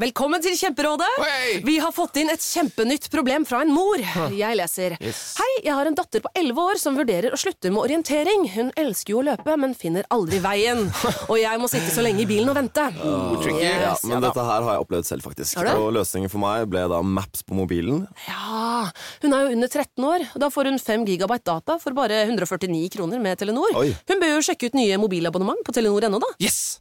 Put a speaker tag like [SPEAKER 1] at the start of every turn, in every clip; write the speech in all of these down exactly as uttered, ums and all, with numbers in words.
[SPEAKER 1] Velkommen til Kjemperådet.
[SPEAKER 2] Hey!
[SPEAKER 1] Vi har fått inn et kjempenytt problem fra en mor. Jeg leser.
[SPEAKER 2] Yes.
[SPEAKER 1] Hei, jeg har en datter på elleve år som vurderer å slutte med orientering. Hun elsker jo å løpe, men finner aldri veien. Og jeg må sitte så lenge i bilen og vente.
[SPEAKER 2] Oh, tricky.
[SPEAKER 1] Yes,
[SPEAKER 3] Ja, men
[SPEAKER 1] ja,
[SPEAKER 3] dette her har jeg opplevd selv faktisk.
[SPEAKER 1] Har du?
[SPEAKER 3] Og løsningen for meg ble da Maps på mobilen.
[SPEAKER 1] Ja, hun er jo under tretten år. Da får hun fem gigabyte data for bare hundre og førtini kroner med Telenor.
[SPEAKER 3] Oi.
[SPEAKER 1] Hun bør jo sjekke ut nye mobilabonnement på Telenor punkt no da.
[SPEAKER 2] Yes!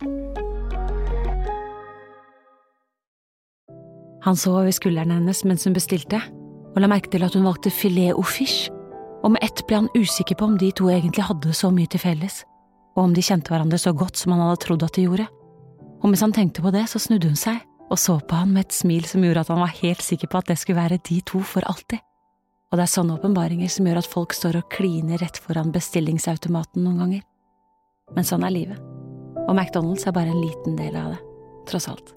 [SPEAKER 4] Han så over skulderen hennes mens hun bestilte, og la merke til at hun valgte filet au fish, og med ett ble han usikker på om de to egentlig hadde så mye til felles, og om de kjente hverandre så godt som han hadde trodd at de gjorde. Og mens han tenkte på det, så snudde hun seg, og så på han med et smil som gjorde at han var helt sikker på at det skulle være de to for alltid. Og det er sånne åpenbaringer som gjør at folk står og kliner rett foran bestillingsautomaten noen ganger. Men sånn er livet, og McDonald's er bare en liten del av det, tross alt.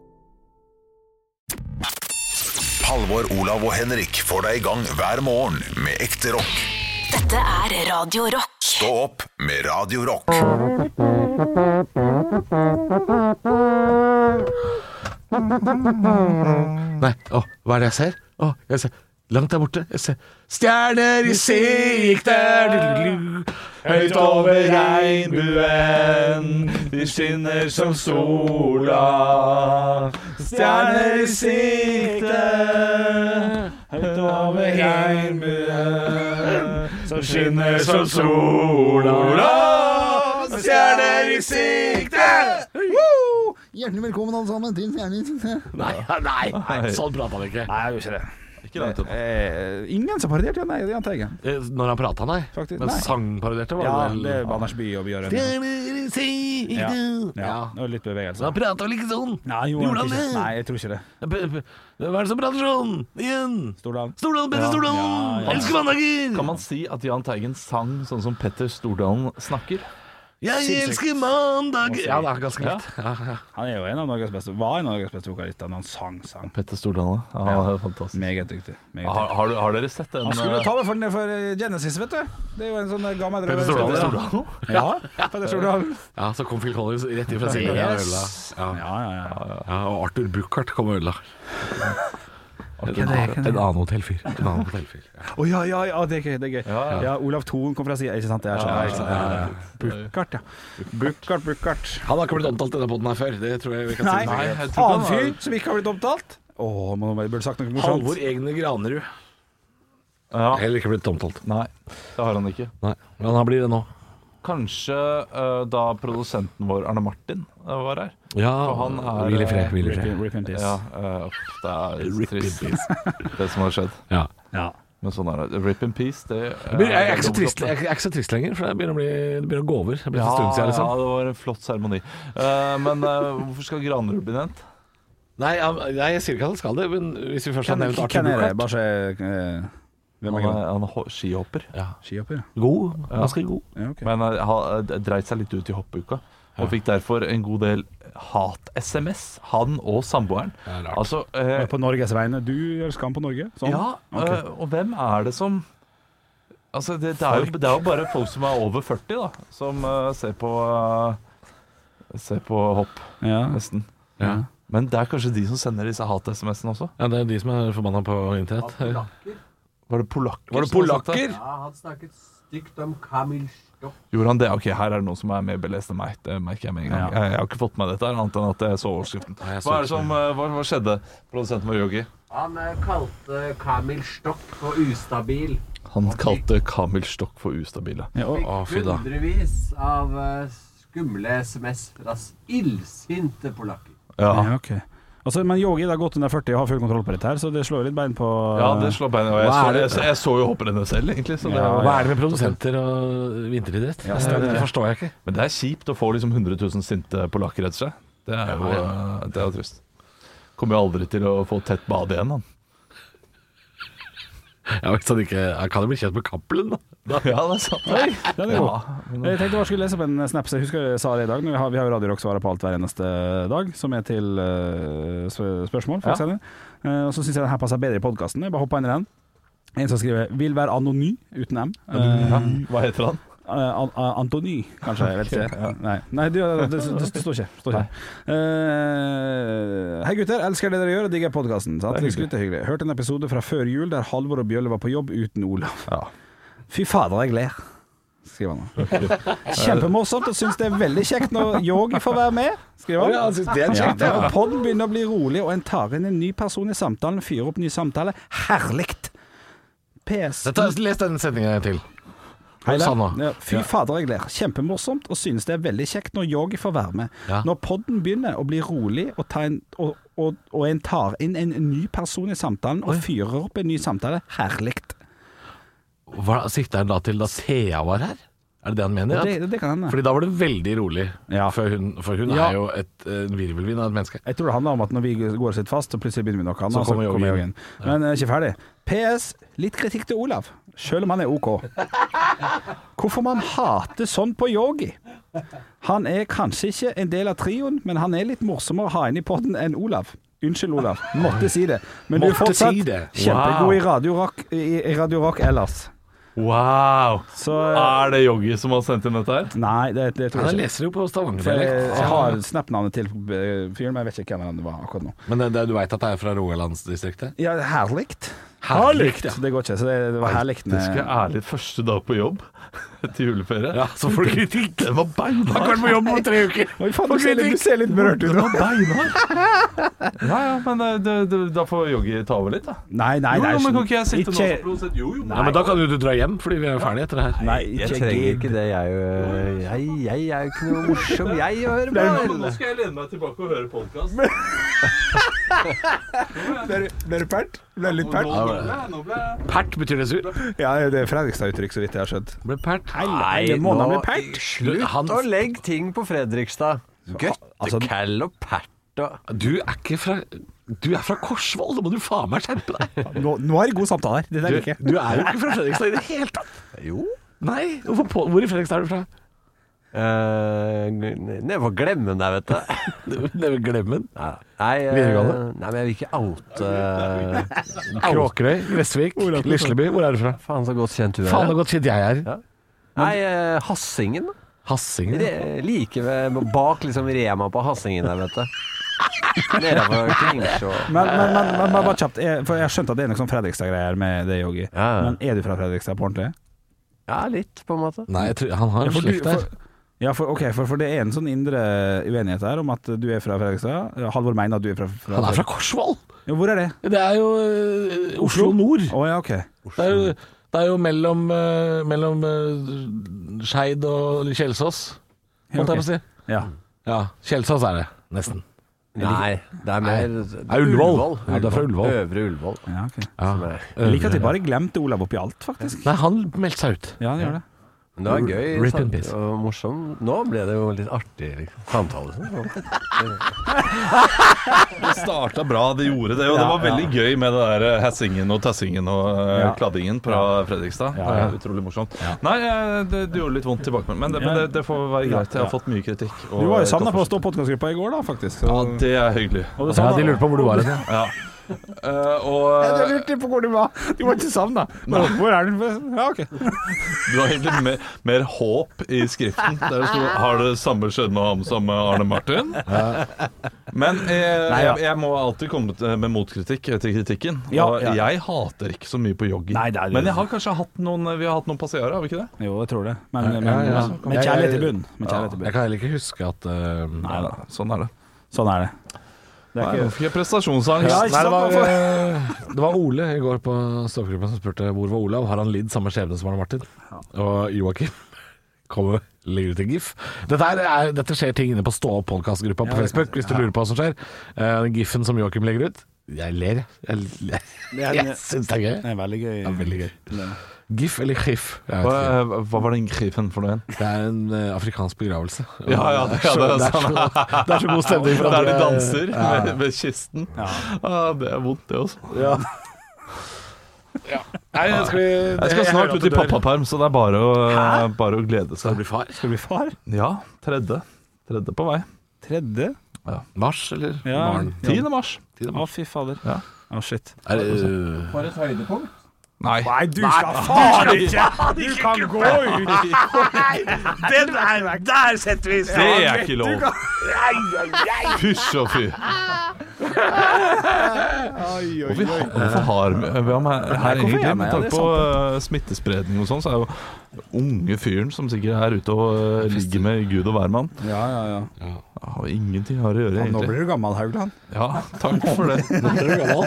[SPEAKER 5] Halvor, Olav og Henrik får deg i gang hver morgen med ekte rock.
[SPEAKER 6] Dette er Radio Rock.
[SPEAKER 5] Stå opp med Radio Rock.
[SPEAKER 2] Nei, åh, hva er det jeg ser? Åh, jeg ser langt der borte. Jeg ser stjerner i sikte, høyt over regnbuen, de skinner som sola. Stjerner i sikte, høyt over regnbuen, som skinner som sola. Stjerner i sikte.
[SPEAKER 7] Hjertelig velkommen alle sammen til Stjerner.
[SPEAKER 2] Nei, nei, nei, sånn prater han ikke.
[SPEAKER 7] Nei, jeg gjør ikke det.
[SPEAKER 2] Ikke langt opp.
[SPEAKER 7] Eh, ingen som parodierte Jan, Jan Teigen.
[SPEAKER 2] Eh, Når han pratet, nei.
[SPEAKER 7] Faktisk,
[SPEAKER 2] Men
[SPEAKER 7] nei.
[SPEAKER 2] sangparodierte var
[SPEAKER 7] Ja,
[SPEAKER 2] det vel.
[SPEAKER 7] det er Anders By og Bjørn.
[SPEAKER 2] Stjerner i sikte.
[SPEAKER 7] Ja,
[SPEAKER 2] Ja.
[SPEAKER 7] ja. Og litt
[SPEAKER 2] Så
[SPEAKER 7] bevegelse.
[SPEAKER 2] han prater vel ikke sånn?
[SPEAKER 7] Nei, jo,
[SPEAKER 2] Gjorde han
[SPEAKER 7] ikke.
[SPEAKER 2] det?
[SPEAKER 7] Nei, jeg tror ikke det.
[SPEAKER 2] P- p- Hva er det som prater sånn? Igjen.
[SPEAKER 7] Stordalen.
[SPEAKER 2] Stordalen, Petter
[SPEAKER 7] Ja,
[SPEAKER 2] Stordalen.
[SPEAKER 7] ja, ja.
[SPEAKER 2] Elsker mandager.
[SPEAKER 8] Kan man si at Jahn Teigen sang sånn som Petter Stordalen snakker?
[SPEAKER 2] Jeg elsker mandager. Ja, det er ganske likt. Ja, ja.
[SPEAKER 7] Han er jo en av Norges beste, var en av Norges beste vokalister når han sang sang.
[SPEAKER 8] Petter Stordalen, ja,
[SPEAKER 7] Ja.
[SPEAKER 8] det er fantastisk.
[SPEAKER 7] Meget dyktig. Meget
[SPEAKER 8] Har,
[SPEAKER 7] dyktig.
[SPEAKER 8] har, du- har dere sett den?
[SPEAKER 7] Han skulle
[SPEAKER 8] eh,
[SPEAKER 7] ta det for, for Genesis, vet du. Det er jo en sånn gammel
[SPEAKER 2] Petter Stordalen,
[SPEAKER 7] Stordalen. Ja, Petter Stordalen.
[SPEAKER 2] Ja, så kom Phil Collins rett inn fra siden av
[SPEAKER 7] Yes.
[SPEAKER 2] øla. Ja.
[SPEAKER 7] Ja, ja, ja.
[SPEAKER 2] Ja, og Arthur Buchardt kom og øla. En,
[SPEAKER 7] det er
[SPEAKER 2] annen-
[SPEAKER 7] ikke det.
[SPEAKER 2] en annen hotellfyr. En annen hotellfyr. Ja.
[SPEAKER 7] Å ja, ja, ja, det er gøy. Det er gøy.
[SPEAKER 8] Ja, ja.
[SPEAKER 7] Ja, Olav Thon kom fra siden, ikke sant? Det er sånn.
[SPEAKER 2] Ja,
[SPEAKER 7] Ja,
[SPEAKER 2] ikke sant, ja, ja.
[SPEAKER 7] Bukkart, ja. Bukkart, Bukkart.
[SPEAKER 2] Han har ikke blitt omtalt i denne podden her før. Det tror jeg vi kan
[SPEAKER 7] Nei,
[SPEAKER 2] si.
[SPEAKER 8] Nei, jeg tror
[SPEAKER 7] annen
[SPEAKER 8] ikke han
[SPEAKER 7] fyr som ikke har blitt omtalt. Åh, man burde sagt noe morsomt.
[SPEAKER 2] Halvor Egne Granerud.
[SPEAKER 8] Ja.
[SPEAKER 2] Heller ikke blitt omtalt.
[SPEAKER 8] Nei, det har han ikke.
[SPEAKER 2] Nei, men han blir det nå.
[SPEAKER 8] Kanskje eh, da produsenten vår, Arne Martin, eh, var her.
[SPEAKER 2] Ja,
[SPEAKER 8] For han er,
[SPEAKER 2] Hvil i fred, hvil i
[SPEAKER 7] Rip
[SPEAKER 2] fred.
[SPEAKER 7] in- rip in peace.
[SPEAKER 8] Ja, eh, uff, det er
[SPEAKER 2] Rip in
[SPEAKER 8] trist,
[SPEAKER 2] peace.
[SPEAKER 8] det som har skjedd.
[SPEAKER 2] Ja.
[SPEAKER 7] Ja.
[SPEAKER 8] Men sånn er det. Rip in peace, det
[SPEAKER 2] Jeg, blir, jeg, er ikke så
[SPEAKER 8] veldig
[SPEAKER 2] trist,
[SPEAKER 8] flott,
[SPEAKER 2] jeg, jeg er ikke så trist lenger, for det begynner å, bli, det begynner å gå over. Det blir
[SPEAKER 8] Ja,
[SPEAKER 2] en stund siden,
[SPEAKER 8] ja,
[SPEAKER 2] liksom.
[SPEAKER 8] det var en flott seremoni. Eh, men eh, hvorfor skal Granerud bli nevnt?
[SPEAKER 2] Nei, ja, nei, jeg sier ikke at han skal det, men hvis vi først har
[SPEAKER 7] Hvem
[SPEAKER 2] nevnt Arthur
[SPEAKER 7] hvem er det?
[SPEAKER 2] Buchardt.
[SPEAKER 7] Bare se eh, hvem
[SPEAKER 8] Han
[SPEAKER 7] er
[SPEAKER 8] er,
[SPEAKER 7] det?
[SPEAKER 8] han er ho- skihopper.
[SPEAKER 2] Ja.
[SPEAKER 7] Skihopper, ja.
[SPEAKER 2] God, ganske god.
[SPEAKER 7] Ja, ok.
[SPEAKER 8] Men uh, har uh, dreit seg litt ut i hoppuka. Og fikk derfor en god del hat-S M S, han og samboeren.
[SPEAKER 2] Ja, rart.
[SPEAKER 8] Altså, eh,
[SPEAKER 7] Men på Norges vegne. Du gjør skam på Norge. Sånn.
[SPEAKER 8] ja,
[SPEAKER 7] Ok.
[SPEAKER 8] eh, og hvem er det som Altså, det, det, er jo, det er jo bare folk som er over førti, da, som eh, ser på uh, Ser på hopp,
[SPEAKER 7] Ja.
[SPEAKER 8] nesten.
[SPEAKER 2] Ja.
[SPEAKER 8] Men det er kanskje de som sender disse hat-S M S-ene også?
[SPEAKER 2] Ja, det er de som er forbanna på internett.
[SPEAKER 8] Var det polakker?
[SPEAKER 2] Var det
[SPEAKER 8] som har sagt
[SPEAKER 2] polakker?
[SPEAKER 9] Ja, han snakket stygt om Kamil Stoff.
[SPEAKER 8] Gjorde han det? Ok, her er det noen som er mer belest enn meg. Det merker jeg med en gang.
[SPEAKER 7] Ja.
[SPEAKER 8] Jeg, jeg har ikke fått med dette, her, annet enn at jeg så overskriften.
[SPEAKER 2] Nei, jeg så
[SPEAKER 8] Hva, er det
[SPEAKER 2] ikke
[SPEAKER 8] som, eh, hva, hva skjedde? Produsenten vår, Yogi.
[SPEAKER 9] Han eh, kalte Kamil Stoff for ustabil.
[SPEAKER 8] Han kalte Kamil Stokk for ustabile.
[SPEAKER 7] Ja, og,
[SPEAKER 9] Fikk
[SPEAKER 2] Å, fy da.
[SPEAKER 9] hundrevis av eh, skumle S M S fra s- illsinte polakker.
[SPEAKER 8] Ja.
[SPEAKER 7] ja, ok. Altså, men Yogi har gått under førti og har full kontroll på dette her, så det slår litt bein på
[SPEAKER 8] Ja, det slår beina. Og jeg,
[SPEAKER 2] Hva
[SPEAKER 8] så,
[SPEAKER 2] er det?
[SPEAKER 8] jeg, så- jeg så jo hopprennet selv, egentlig. Så det,
[SPEAKER 7] Ja,
[SPEAKER 2] Hva er det med produsenter og vinteridrett?
[SPEAKER 7] Ja, stemmer
[SPEAKER 2] det
[SPEAKER 7] det.
[SPEAKER 2] forstår jeg ikke.
[SPEAKER 8] Men det er kjipt å få liksom hundre tusen sinte polakker etter seg. Det er jo,
[SPEAKER 2] Ja,
[SPEAKER 8] det er jo trist. Kommer jo aldri til å få tett bad igjen, han.
[SPEAKER 2] Ja, hvis han ikke, han kan jo bli kjent med Cappelen, da.
[SPEAKER 8] Ja, det er sant.
[SPEAKER 7] Oi, den er god.
[SPEAKER 8] Ja, men,
[SPEAKER 7] Jeg tenkte jeg skulle lese opp en snap, så jeg husker jeg sa det i dag. Vi har, vi har jo Radio Rock svaret på alt hver eneste dag, som er til uh, spørsmål. For
[SPEAKER 8] Ja.
[SPEAKER 7] eksempel. Uh, og så syns jeg den her passer bedre i podkasten. Jeg bare hopper inn i den. En som skriver 'vil være anonym' uten M. Uh,
[SPEAKER 8] ja. Hva heter han?
[SPEAKER 7] Uh, Antony, kanskje. Jeg vet ikke. Nei, Nei det, det, det, det, det står ikke. Står ikke. Uh, hei gutter, elsker det dere gjør og digger podcasten. Sant? Det er hyggelig. hyggelig. Hørte en episode fra før jul der Halvor og Bjølle var på jobb uten Olav. Ja. Fy fader, jeg ler, skriver han. Kjempemorsomt og synes det er veldig kjekt når Yogi får være med, skriver han.
[SPEAKER 2] Ja, han synes det er kjekt, ja.
[SPEAKER 7] Ja. Podden begynner å bli rolig og en tar inn en ny person i samtalen, fyrer opp ny samtale. Herligt. P S.
[SPEAKER 2] Dette, les denne setningen til.
[SPEAKER 7] Hei, ja, fy fader, jeg ler. Kjempemorsomt og synes det er veldig kjekt når Yogi får være med. Ja. Når podden begynner å bli rolig og, ta en, og, og, og en tar inn en ny person i samtalen og fyrer opp en ny samtale, herligt.
[SPEAKER 2] Hva sikter han da til da Thea var her? Er det det han mener?
[SPEAKER 7] Det, det kan hende.
[SPEAKER 2] Fordi da var det veldig rolig, ja. for hun, for hun ja. er jo et, en virvelvind av et menneske.
[SPEAKER 7] Jeg tror det handler om at når vi går og sitter fast, så plutselig begynner vi noe annet, så kommer Yogi inn. Men uh, ikke ferdig. P S. Litt kritikk til Olav, selv om han er ok. Hvorfor man hater sånn på Yogi? Han er kanskje ikke en del av trioen, men han er litt morsommere å ha inn i podden enn Olav. Unnskyld, Olav. Måtte si det. Men
[SPEAKER 2] Måtte
[SPEAKER 7] du er fortsatt
[SPEAKER 2] si det. Wow.
[SPEAKER 7] kjempegod i Radio Rock, i, i Radio Rock ellers.
[SPEAKER 8] Wow.
[SPEAKER 7] Så,
[SPEAKER 8] er det Yogi som har sendt inn dette her?
[SPEAKER 7] Nei, det, det tror jeg ikke.
[SPEAKER 2] Han leser jo på Stavanger.
[SPEAKER 7] Jeg, jeg har snap-navnet til fyren, men jeg vet ikke hvem det var akkurat nå.
[SPEAKER 2] Men det, det, du vet at det er fra Rogalandsdistriktet?
[SPEAKER 7] Ja, herlikt.
[SPEAKER 2] Herlikt, ja.
[SPEAKER 7] Det går ikke, så det, det var herlikt.
[SPEAKER 8] Det skal jeg ærlig første dag på jobb til juleferie.
[SPEAKER 2] Ja, så får du kritikk.
[SPEAKER 8] Det var beinhard.
[SPEAKER 2] Han kan på jobb om tre uker.
[SPEAKER 7] Oi, faen, du, ser litt, du ser litt berørt ut.
[SPEAKER 8] Det var beinhard. Ja, ja, men det, det, da får Yogi ta over litt, da.
[SPEAKER 7] Nei, nei, nei.
[SPEAKER 8] Jo, men kan ikke jeg sitte
[SPEAKER 7] ikke...
[SPEAKER 8] nå som produsent? Jo, jo.
[SPEAKER 2] Nei, men da kan jo du dra hjem, fordi vi er ferdige etter det her.
[SPEAKER 9] Nei, jeg trenger ikke det. Jeg, jeg, jeg er jo ikke noe morsom, jeg å høre på.
[SPEAKER 8] Nå skal jeg lene meg tilbake og høre podcast.
[SPEAKER 7] Ble du pert? Ble du litt pert?
[SPEAKER 8] Nå ble jeg
[SPEAKER 2] Pert betyr det sur?
[SPEAKER 7] Ja, det er Fredrikstad-uttrykk, så vidt jeg har skjønt.
[SPEAKER 2] Ble pert?
[SPEAKER 9] Nei,
[SPEAKER 7] det må da bli
[SPEAKER 9] nå
[SPEAKER 7] pert.
[SPEAKER 9] Slutt
[SPEAKER 2] Han-
[SPEAKER 9] å legge ting på Fredrikstad.
[SPEAKER 7] Altså-
[SPEAKER 9] Gøttekall og pert og
[SPEAKER 2] Du er ikke fra Du er fra Korsvoll, da må du faen meg skjerpe deg.
[SPEAKER 7] Nå, nå er det god samtale her. Det der
[SPEAKER 2] Du,
[SPEAKER 7] ikke.
[SPEAKER 2] du er jo ikke fra Fredrikstad i det hele tatt.
[SPEAKER 9] Jo.
[SPEAKER 2] Nei, hvor, på, hvor i Fredrikstad er du fra?
[SPEAKER 9] Uh, Nede på Glemmen der, vet du.
[SPEAKER 2] Nede ved Glemmen?
[SPEAKER 9] Nei, nei, uh,
[SPEAKER 2] Videregående?
[SPEAKER 9] nei, men jeg vil ikke oute uh,
[SPEAKER 2] Kråkerøy, Gressvik, Lisleby. Hvor er du fra?
[SPEAKER 9] Faen så godt kjent du er.
[SPEAKER 2] Faen så godt kjent jeg er.
[SPEAKER 9] Ja. Nei, uh, Hassingen.
[SPEAKER 2] Hassingen?
[SPEAKER 9] Re, like ved, bak liksom Rema på Hassingen der, vet du. Nedover Kringsjå.
[SPEAKER 7] Men, men, men, men, men bare kjapt, jeg, for jeg har skjønt at det er noe sånn Fredrikstad-greier med det, Yogi.
[SPEAKER 9] Ja.
[SPEAKER 7] Men er du fra Fredrikstad på ordentlig?
[SPEAKER 9] Ja, litt på en måte.
[SPEAKER 2] Nei, jeg tror, han har
[SPEAKER 7] Ja,
[SPEAKER 2] en
[SPEAKER 7] for du-
[SPEAKER 2] slekt der.
[SPEAKER 7] for- Ja, for, ok, for, for det er en sånn indre uenighet her om at du er fra Fredrikstad. Halvor mener at du er fra, fra
[SPEAKER 2] Han er fra Korsvoll!
[SPEAKER 7] Ja, hvor er det?
[SPEAKER 2] Det er jo øh, Oslo nord.
[SPEAKER 7] Å ja, ok.
[SPEAKER 2] Det er jo, det er jo mellom, øh, mellom øh, Skeid og Kjelsås,
[SPEAKER 7] Ja,
[SPEAKER 2] holdt jeg
[SPEAKER 7] ok.
[SPEAKER 2] på å si.
[SPEAKER 7] Ja.
[SPEAKER 2] Ja, Kjelsås er det, nesten.
[SPEAKER 9] Nei, det er mer
[SPEAKER 2] Det er Ullevål. Ja, det er fra Ullevål.
[SPEAKER 9] Øvre Ullevål.
[SPEAKER 7] Ja, ok.
[SPEAKER 2] Ja.
[SPEAKER 7] Jeg liker at de bare glemte Olav oppi alt, faktisk.
[SPEAKER 2] Nei, han meldte seg ut.
[SPEAKER 7] Ja, han gjør det.
[SPEAKER 9] Men det var gøy
[SPEAKER 2] Rip and
[SPEAKER 9] sant,
[SPEAKER 2] piss.
[SPEAKER 9] og morsom. Nå ble det jo litt artig liksom, samtale. Sånn.
[SPEAKER 8] Det starta bra, det gjorde det. Og det var veldig gøy med det der hassingen og tassingen og eh,
[SPEAKER 7] Ja.
[SPEAKER 8] kladdingen fra Fredrikstad.
[SPEAKER 7] Ja,
[SPEAKER 8] Det
[SPEAKER 7] ja.
[SPEAKER 8] er utrolig morsomt. Nei, eh, det, det gjorde litt vondt tilbake, men, det, men det, det får være greit. Jeg har fått mye kritikk. og-
[SPEAKER 7] Du var jo savnet på å stå i podcastgruppa i går da, faktisk. Så...
[SPEAKER 8] Ja, det er hyggelig.
[SPEAKER 7] Og det
[SPEAKER 2] Ja,
[SPEAKER 7] savnet-
[SPEAKER 2] de lurte på hvor du var hen.
[SPEAKER 8] Ja. Eh, og
[SPEAKER 7] Jeg lurte på hvor du var. Du var ikke savnet. Hvor er du? Ja, ok.
[SPEAKER 8] du har egentlig mer, mer håp i skriften. Der det sto 'Har det samme skjedd med ham som med Arne Martin'? Men eh,
[SPEAKER 7] Nei, ja.
[SPEAKER 8] jeg, jeg må alltid komme til- med motkritikk til kritikken.
[SPEAKER 7] Ja,
[SPEAKER 8] Og
[SPEAKER 7] ja.
[SPEAKER 8] jeg hater ikke så mye på Yogi.
[SPEAKER 7] Nei, det er-
[SPEAKER 8] Men jeg har kanskje hatt noen Vi har hatt noen passiarer, har vi ikke det?
[SPEAKER 7] Jo, jeg tror det. Men, men,
[SPEAKER 2] Ja, ja.
[SPEAKER 7] men med kjærlighet i bunn. Med kjærlighet i bunn.
[SPEAKER 2] Jeg kan heller ikke huske at øh,
[SPEAKER 8] Nei da, sånn er det.
[SPEAKER 7] Sånn er det. Det
[SPEAKER 8] Nei,
[SPEAKER 7] er
[SPEAKER 8] nå
[SPEAKER 7] ikke...
[SPEAKER 8] fikk jeg prestasjonsangst.
[SPEAKER 7] Ja,
[SPEAKER 2] Nei,
[SPEAKER 7] ikke
[SPEAKER 2] det, var,
[SPEAKER 7] sant?
[SPEAKER 2] øh, det var Ole i går på Stokkgruppa som spurte hvor var Olav. Har han lidd samme skjebne som Arne Martin? Og Joakim kommer legger ut en gif. Dette, er, er, dette skjer ting inne på Stå opp-podcastgruppa på Facebook, hvis du lurer på hva som skjer. Uh, den gifen som Joakim legger ut. Jeg ler, jeg. Jeg, jeg, jeg syns det er gøy.
[SPEAKER 7] Det er veldig gøy.
[SPEAKER 2] Ja, veldig gøy. GIF eller GIF? Jeg vet
[SPEAKER 8] Hva,
[SPEAKER 2] ikke.
[SPEAKER 8] hva var den grifen for noe igjen?
[SPEAKER 2] Det er en uh, afrikansk begravelse.
[SPEAKER 8] Ja, ja, det, ja, det, er
[SPEAKER 2] det, er
[SPEAKER 8] sånn.
[SPEAKER 2] så, det er så god stemning. for at
[SPEAKER 8] Der de
[SPEAKER 2] det-
[SPEAKER 8] danser
[SPEAKER 2] Ja.
[SPEAKER 8] ved, ved kisten. Ah, det er vondt, det også.
[SPEAKER 2] Ja. Nei, skal vi,
[SPEAKER 8] Jeg skal snart ut i pappaperm, så det er bare å, bare å glede
[SPEAKER 2] Skal
[SPEAKER 8] seg.
[SPEAKER 2] du bli far?
[SPEAKER 7] Skal du bli far?
[SPEAKER 8] Ja, tredje. Tredje på vei.
[SPEAKER 7] Tredje?
[SPEAKER 2] Mars eller
[SPEAKER 7] Ja.
[SPEAKER 2] barn?
[SPEAKER 8] tiende mars.
[SPEAKER 7] Å, fy fader.
[SPEAKER 8] Ja.
[SPEAKER 7] Å, shit.
[SPEAKER 2] Er, det, uh,
[SPEAKER 9] For et høydepunkt.
[SPEAKER 8] Nei.
[SPEAKER 7] Nei, du skal faen ikke! Du kan gå ut!
[SPEAKER 2] Den er, der setter vi
[SPEAKER 8] Det er ikke lov. Fysj og fy. Og vi, hvorfor har vi hvem er, her egentlig, med tanke på uh, smittespredning og sånn, så er jo unge fyren som sikkert er ute og uh, ligger med Gud og hvermann.
[SPEAKER 7] Ja, ja, ja.
[SPEAKER 8] Ja, og ingenting har å gjøre,
[SPEAKER 7] Nå
[SPEAKER 8] egentlig.
[SPEAKER 7] blir du gammel, Haugland.
[SPEAKER 8] Ja, takk for det. Nå blir du gammel.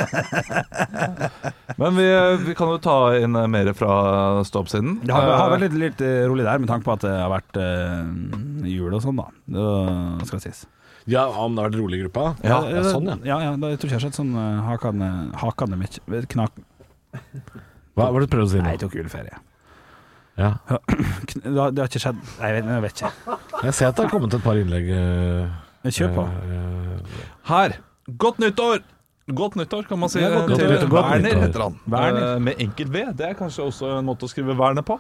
[SPEAKER 8] Men vi, vi kan jo ta inn mer fra stoppsiden.
[SPEAKER 7] Det har, har vært litt, litt rolig der, med tanke på at det har vært uh, jul og sånn, da. Det skal sies.
[SPEAKER 2] Ja, om det har vært rolig i gruppa?
[SPEAKER 7] Ja,
[SPEAKER 2] ja, sånn, ja.
[SPEAKER 7] ja, ja da, jeg tror ikke jeg har sett sånn uh, hakende, hakende mye. Knak.
[SPEAKER 2] Hva var det du prøvde å si nå?
[SPEAKER 7] Nei, jeg tok juleferie.
[SPEAKER 2] Ja.
[SPEAKER 7] Det, har, det har ikke skjedd. Nei, jeg vet, jeg vet ikke.
[SPEAKER 2] Jeg ser at det har kommet et par innlegg. Uh,
[SPEAKER 7] Kjør på.
[SPEAKER 2] Uh,
[SPEAKER 8] Her. Godt nyttår! Godt nyttår, kan man si.
[SPEAKER 2] Ja, godt nyttår.
[SPEAKER 8] Til
[SPEAKER 2] Godt
[SPEAKER 8] Werner
[SPEAKER 2] nyttår.
[SPEAKER 8] heter han.
[SPEAKER 7] Werner.
[SPEAKER 8] Uh, med enkelt V. Det er kanskje også en måte å skrive Werner på.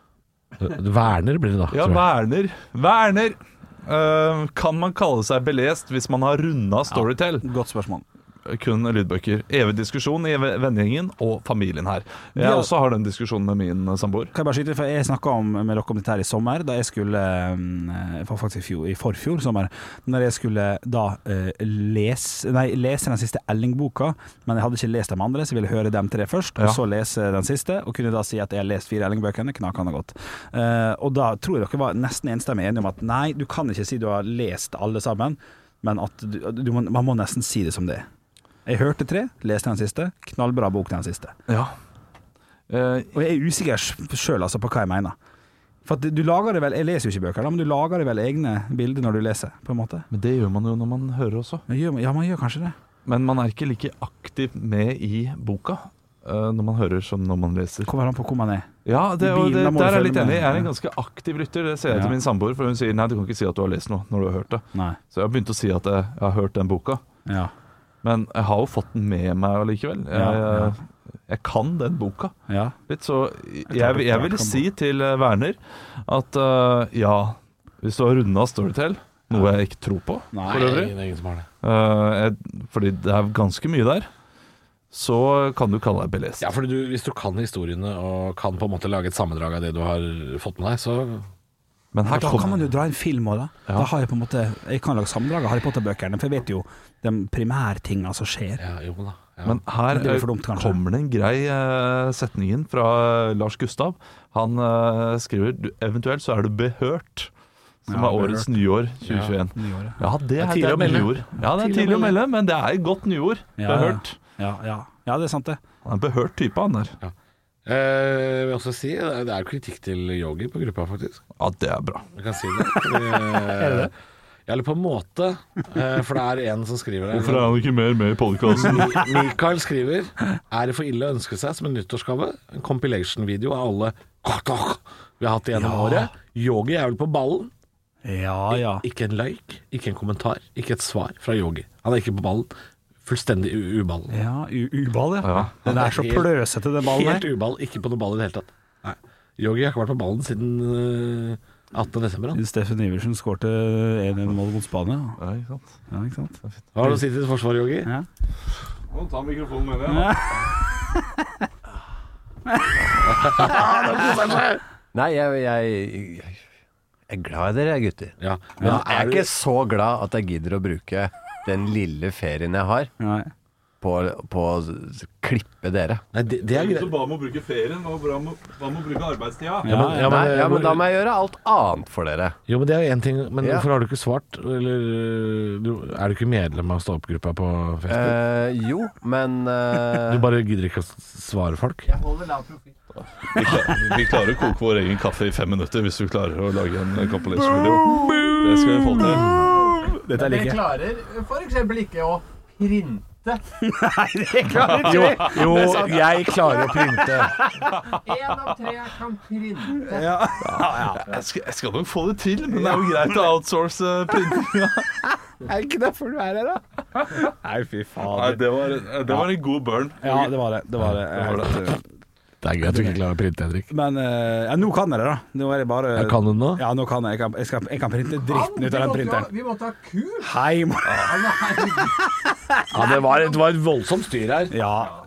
[SPEAKER 2] Werner blir det da.
[SPEAKER 8] Ja,
[SPEAKER 2] tror jeg.
[SPEAKER 8] Werner. Werner. Uh, kan man kalle seg belest hvis man har runda Storytel?
[SPEAKER 7] Ja, godt spørsmål.
[SPEAKER 8] Kun lydbøker. Evig diskusjon i vennegjengen og familien her. Jeg
[SPEAKER 7] Ja.
[SPEAKER 8] også har den diskusjonen med min samboer.
[SPEAKER 7] Kan jeg bare skyte, for jeg snakket om, med dere om dette her i sommer, da jeg skulle, eh, faktisk i, fjor, i forfjor sommer, når jeg skulle da eh, lese, nei, lese den siste Elling-boka, men jeg hadde ikke lest de andre, så jeg ville høre dem tre først, og
[SPEAKER 8] Ja.
[SPEAKER 7] så lese den siste, og kunne da si at jeg har lest fire Elling-bøkene, knakende godt. Eh, og da tror jeg dere var nesten enstemmig enige om at nei, du kan ikke si du har lest alle sammen, men at du, du må, man må nesten si det som det er. Jeg hørte tre, leste den siste, knallbra bok den siste.
[SPEAKER 8] Ja. Uh,
[SPEAKER 7] Og jeg er usikker selv altså, på hva jeg mener. For at du lager det vel, jeg leser jo ikke bøker da, men du lager det vel egne bilder når du leser, på en måte.
[SPEAKER 8] Men det gjør man jo når man hører også.
[SPEAKER 7] Men gjør, ja, man gjør kanskje det.
[SPEAKER 8] Men man er ikke like aktiv med i boka uh, når man hører som når man leser.
[SPEAKER 7] Kommer an på hvor man er.
[SPEAKER 8] Ja, det, og
[SPEAKER 7] Bilen,
[SPEAKER 8] det,
[SPEAKER 7] da må du
[SPEAKER 8] der er jeg
[SPEAKER 7] følge
[SPEAKER 8] litt
[SPEAKER 7] med.
[SPEAKER 8] enig. Jeg er en ganske aktiv lytter. Det ser jeg
[SPEAKER 7] Ja.
[SPEAKER 8] til min samboer, for hun sier nei, du kan ikke si at du har lest noe når du har hørt det.
[SPEAKER 7] Nei.
[SPEAKER 8] Så jeg har begynt å si at jeg, jeg har hørt den boka.
[SPEAKER 7] Ja.
[SPEAKER 8] Men jeg har jo fått den med meg allikevel. Jeg,
[SPEAKER 7] Ja, ja.
[SPEAKER 8] jeg, jeg kan den boka
[SPEAKER 7] Ja.
[SPEAKER 8] litt, så jeg, jeg vil si til eh, Werner at uh, ja, hvis du har runda Storytel, noe jeg ikke tror på
[SPEAKER 7] Nei,
[SPEAKER 8] for øvrig,
[SPEAKER 2] det er ingen som har det.
[SPEAKER 8] uh, jeg, fordi det er ganske mye der, så kan du kalle deg belest.
[SPEAKER 2] Ja, fordi du, hvis du kan historiene og kan på en måte lage et sammendrag av det du har fått med deg, så
[SPEAKER 8] Men her
[SPEAKER 7] Da
[SPEAKER 8] kom-
[SPEAKER 7] kan man jo dra en film også, da.
[SPEAKER 8] Ja.
[SPEAKER 7] Da har jeg på en måte, jeg kan lage sammendrag av Harry Potter-bøkene, for jeg vet jo de primærtingene som skjer.
[SPEAKER 2] ja, jo da. Ja.
[SPEAKER 8] Men her
[SPEAKER 7] Men det blir for
[SPEAKER 8] eh,
[SPEAKER 7] dumt, kanskje.
[SPEAKER 8] kommer det en grei eh, setningen fra eh, Lars Gustav. Han eh, skriver du, eventuelt så er du behørt, som
[SPEAKER 7] Ja,
[SPEAKER 8] er årets
[SPEAKER 7] behørt.
[SPEAKER 8] nyår tjue tjueen.
[SPEAKER 7] Nyåret.
[SPEAKER 8] Ja, det er,
[SPEAKER 2] tidlig
[SPEAKER 8] det
[SPEAKER 2] å
[SPEAKER 8] er
[SPEAKER 2] melde.
[SPEAKER 8] nyord. Ja, det er tidlig å melde, men det er et godt nyord.
[SPEAKER 7] Ja,
[SPEAKER 8] Behørt.
[SPEAKER 7] Ja, ja. ja, det er sant det.
[SPEAKER 8] Han er en behørt type, han der.
[SPEAKER 2] Eh, jeg vil også si det er jo kritikk til Yogi på gruppa, faktisk.
[SPEAKER 8] Ja, det er bra.
[SPEAKER 2] Jeg kan si det. Fordi, er det? Ja, eller på en måte. Eh, for det er en som skriver det.
[SPEAKER 8] Hvorfor er han ikke mer med i podkasten?
[SPEAKER 2] Mikael skriver: er det for ille å ønske seg som en nyttårsgave en compilation-video av alle vi har hatt igjennom
[SPEAKER 7] Ja.
[SPEAKER 2] året? Yogi er vel på ballen.
[SPEAKER 7] Ja, ja.
[SPEAKER 2] Ikke en like, ikke en kommentar, ikke et svar fra Yogi. Han er ikke på ballen. Fullstendig u- uball.
[SPEAKER 7] Ja, u- uball, ja.
[SPEAKER 8] Ja.
[SPEAKER 7] Den er så
[SPEAKER 2] Helt-
[SPEAKER 7] pløsete, den ballen
[SPEAKER 2] Helt
[SPEAKER 7] her.
[SPEAKER 2] uball, ikke på noe ball i det hele tatt. Nei. Yogi har ikke vært på ballen siden uh, attende desember. Han.
[SPEAKER 7] Steffen Iversen skårte en mål mot Spania.
[SPEAKER 8] Ja, ikke sant?
[SPEAKER 7] Ja, ikke sant?
[SPEAKER 2] Hva har du å si til forsvar, Yogi?
[SPEAKER 7] Ja.
[SPEAKER 8] Nå ta mikrofonen med deg.
[SPEAKER 9] Nei, jeg, jeg, jeg, jeg er glad i dere, gutter.
[SPEAKER 2] Ja.
[SPEAKER 9] Men
[SPEAKER 2] Ja,
[SPEAKER 9] jeg er
[SPEAKER 2] du-
[SPEAKER 9] ikke så glad at jeg gidder å bruke den lille ferien jeg har,
[SPEAKER 7] Nei.
[SPEAKER 9] på, på å s- klippe dere.
[SPEAKER 2] Nei, det, det er greit.
[SPEAKER 8] Så ba med å bruke ferien, hva med å bruke arbeidstida?
[SPEAKER 2] Ja, men, ja, men,
[SPEAKER 9] Nei, ja, men da må jeg gjøre alt annet for dere.
[SPEAKER 2] Jo, men det er én ting. Men
[SPEAKER 9] Ja.
[SPEAKER 2] hvorfor har du ikke svart? Eller du, er du ikke medlem av stå-opp-gruppa på Facebook?
[SPEAKER 9] Eh, jo, men eh,
[SPEAKER 2] Du bare gidder ikke å s- svare folk?
[SPEAKER 9] Jeg holder lav profil.
[SPEAKER 8] Vi, klar, vi klarer å koke vår egen kaffe i fem minutter hvis du klarer å lage en compilation-video. Det skal vi få til.
[SPEAKER 7] Dette liker jeg.
[SPEAKER 9] klarer for eksempel ikke å printe.
[SPEAKER 7] Nei, det klarer
[SPEAKER 2] Jo, jo jeg klarer å printe.
[SPEAKER 9] En av tre kan printe.
[SPEAKER 7] Ja.
[SPEAKER 8] Jeg skal, jeg skal nok få det til, men det er jo greit å outsource printinga.
[SPEAKER 7] Er ikke derfor du er her, da? Nei, fy
[SPEAKER 8] Nei,
[SPEAKER 7] faen.
[SPEAKER 8] det var, det var en god burn.
[SPEAKER 7] Ja, det var det. Det var det. Jeg er
[SPEAKER 8] Det var
[SPEAKER 7] helt,
[SPEAKER 2] Det er greit at du ikke klarer å printe, Henrik.
[SPEAKER 7] Men eh, ja, nå kan jeg det, da. Nå er det bare
[SPEAKER 2] Ja, kan du det nå?
[SPEAKER 7] Ja, nå kan jeg. Jeg kan, jeg skal, jeg kan printe dritten ut av den printeren.
[SPEAKER 9] Vi måtte ha kurs.
[SPEAKER 7] Hei, må-
[SPEAKER 2] Ja, det var, det var et voldsomt styr her.
[SPEAKER 7] Ja,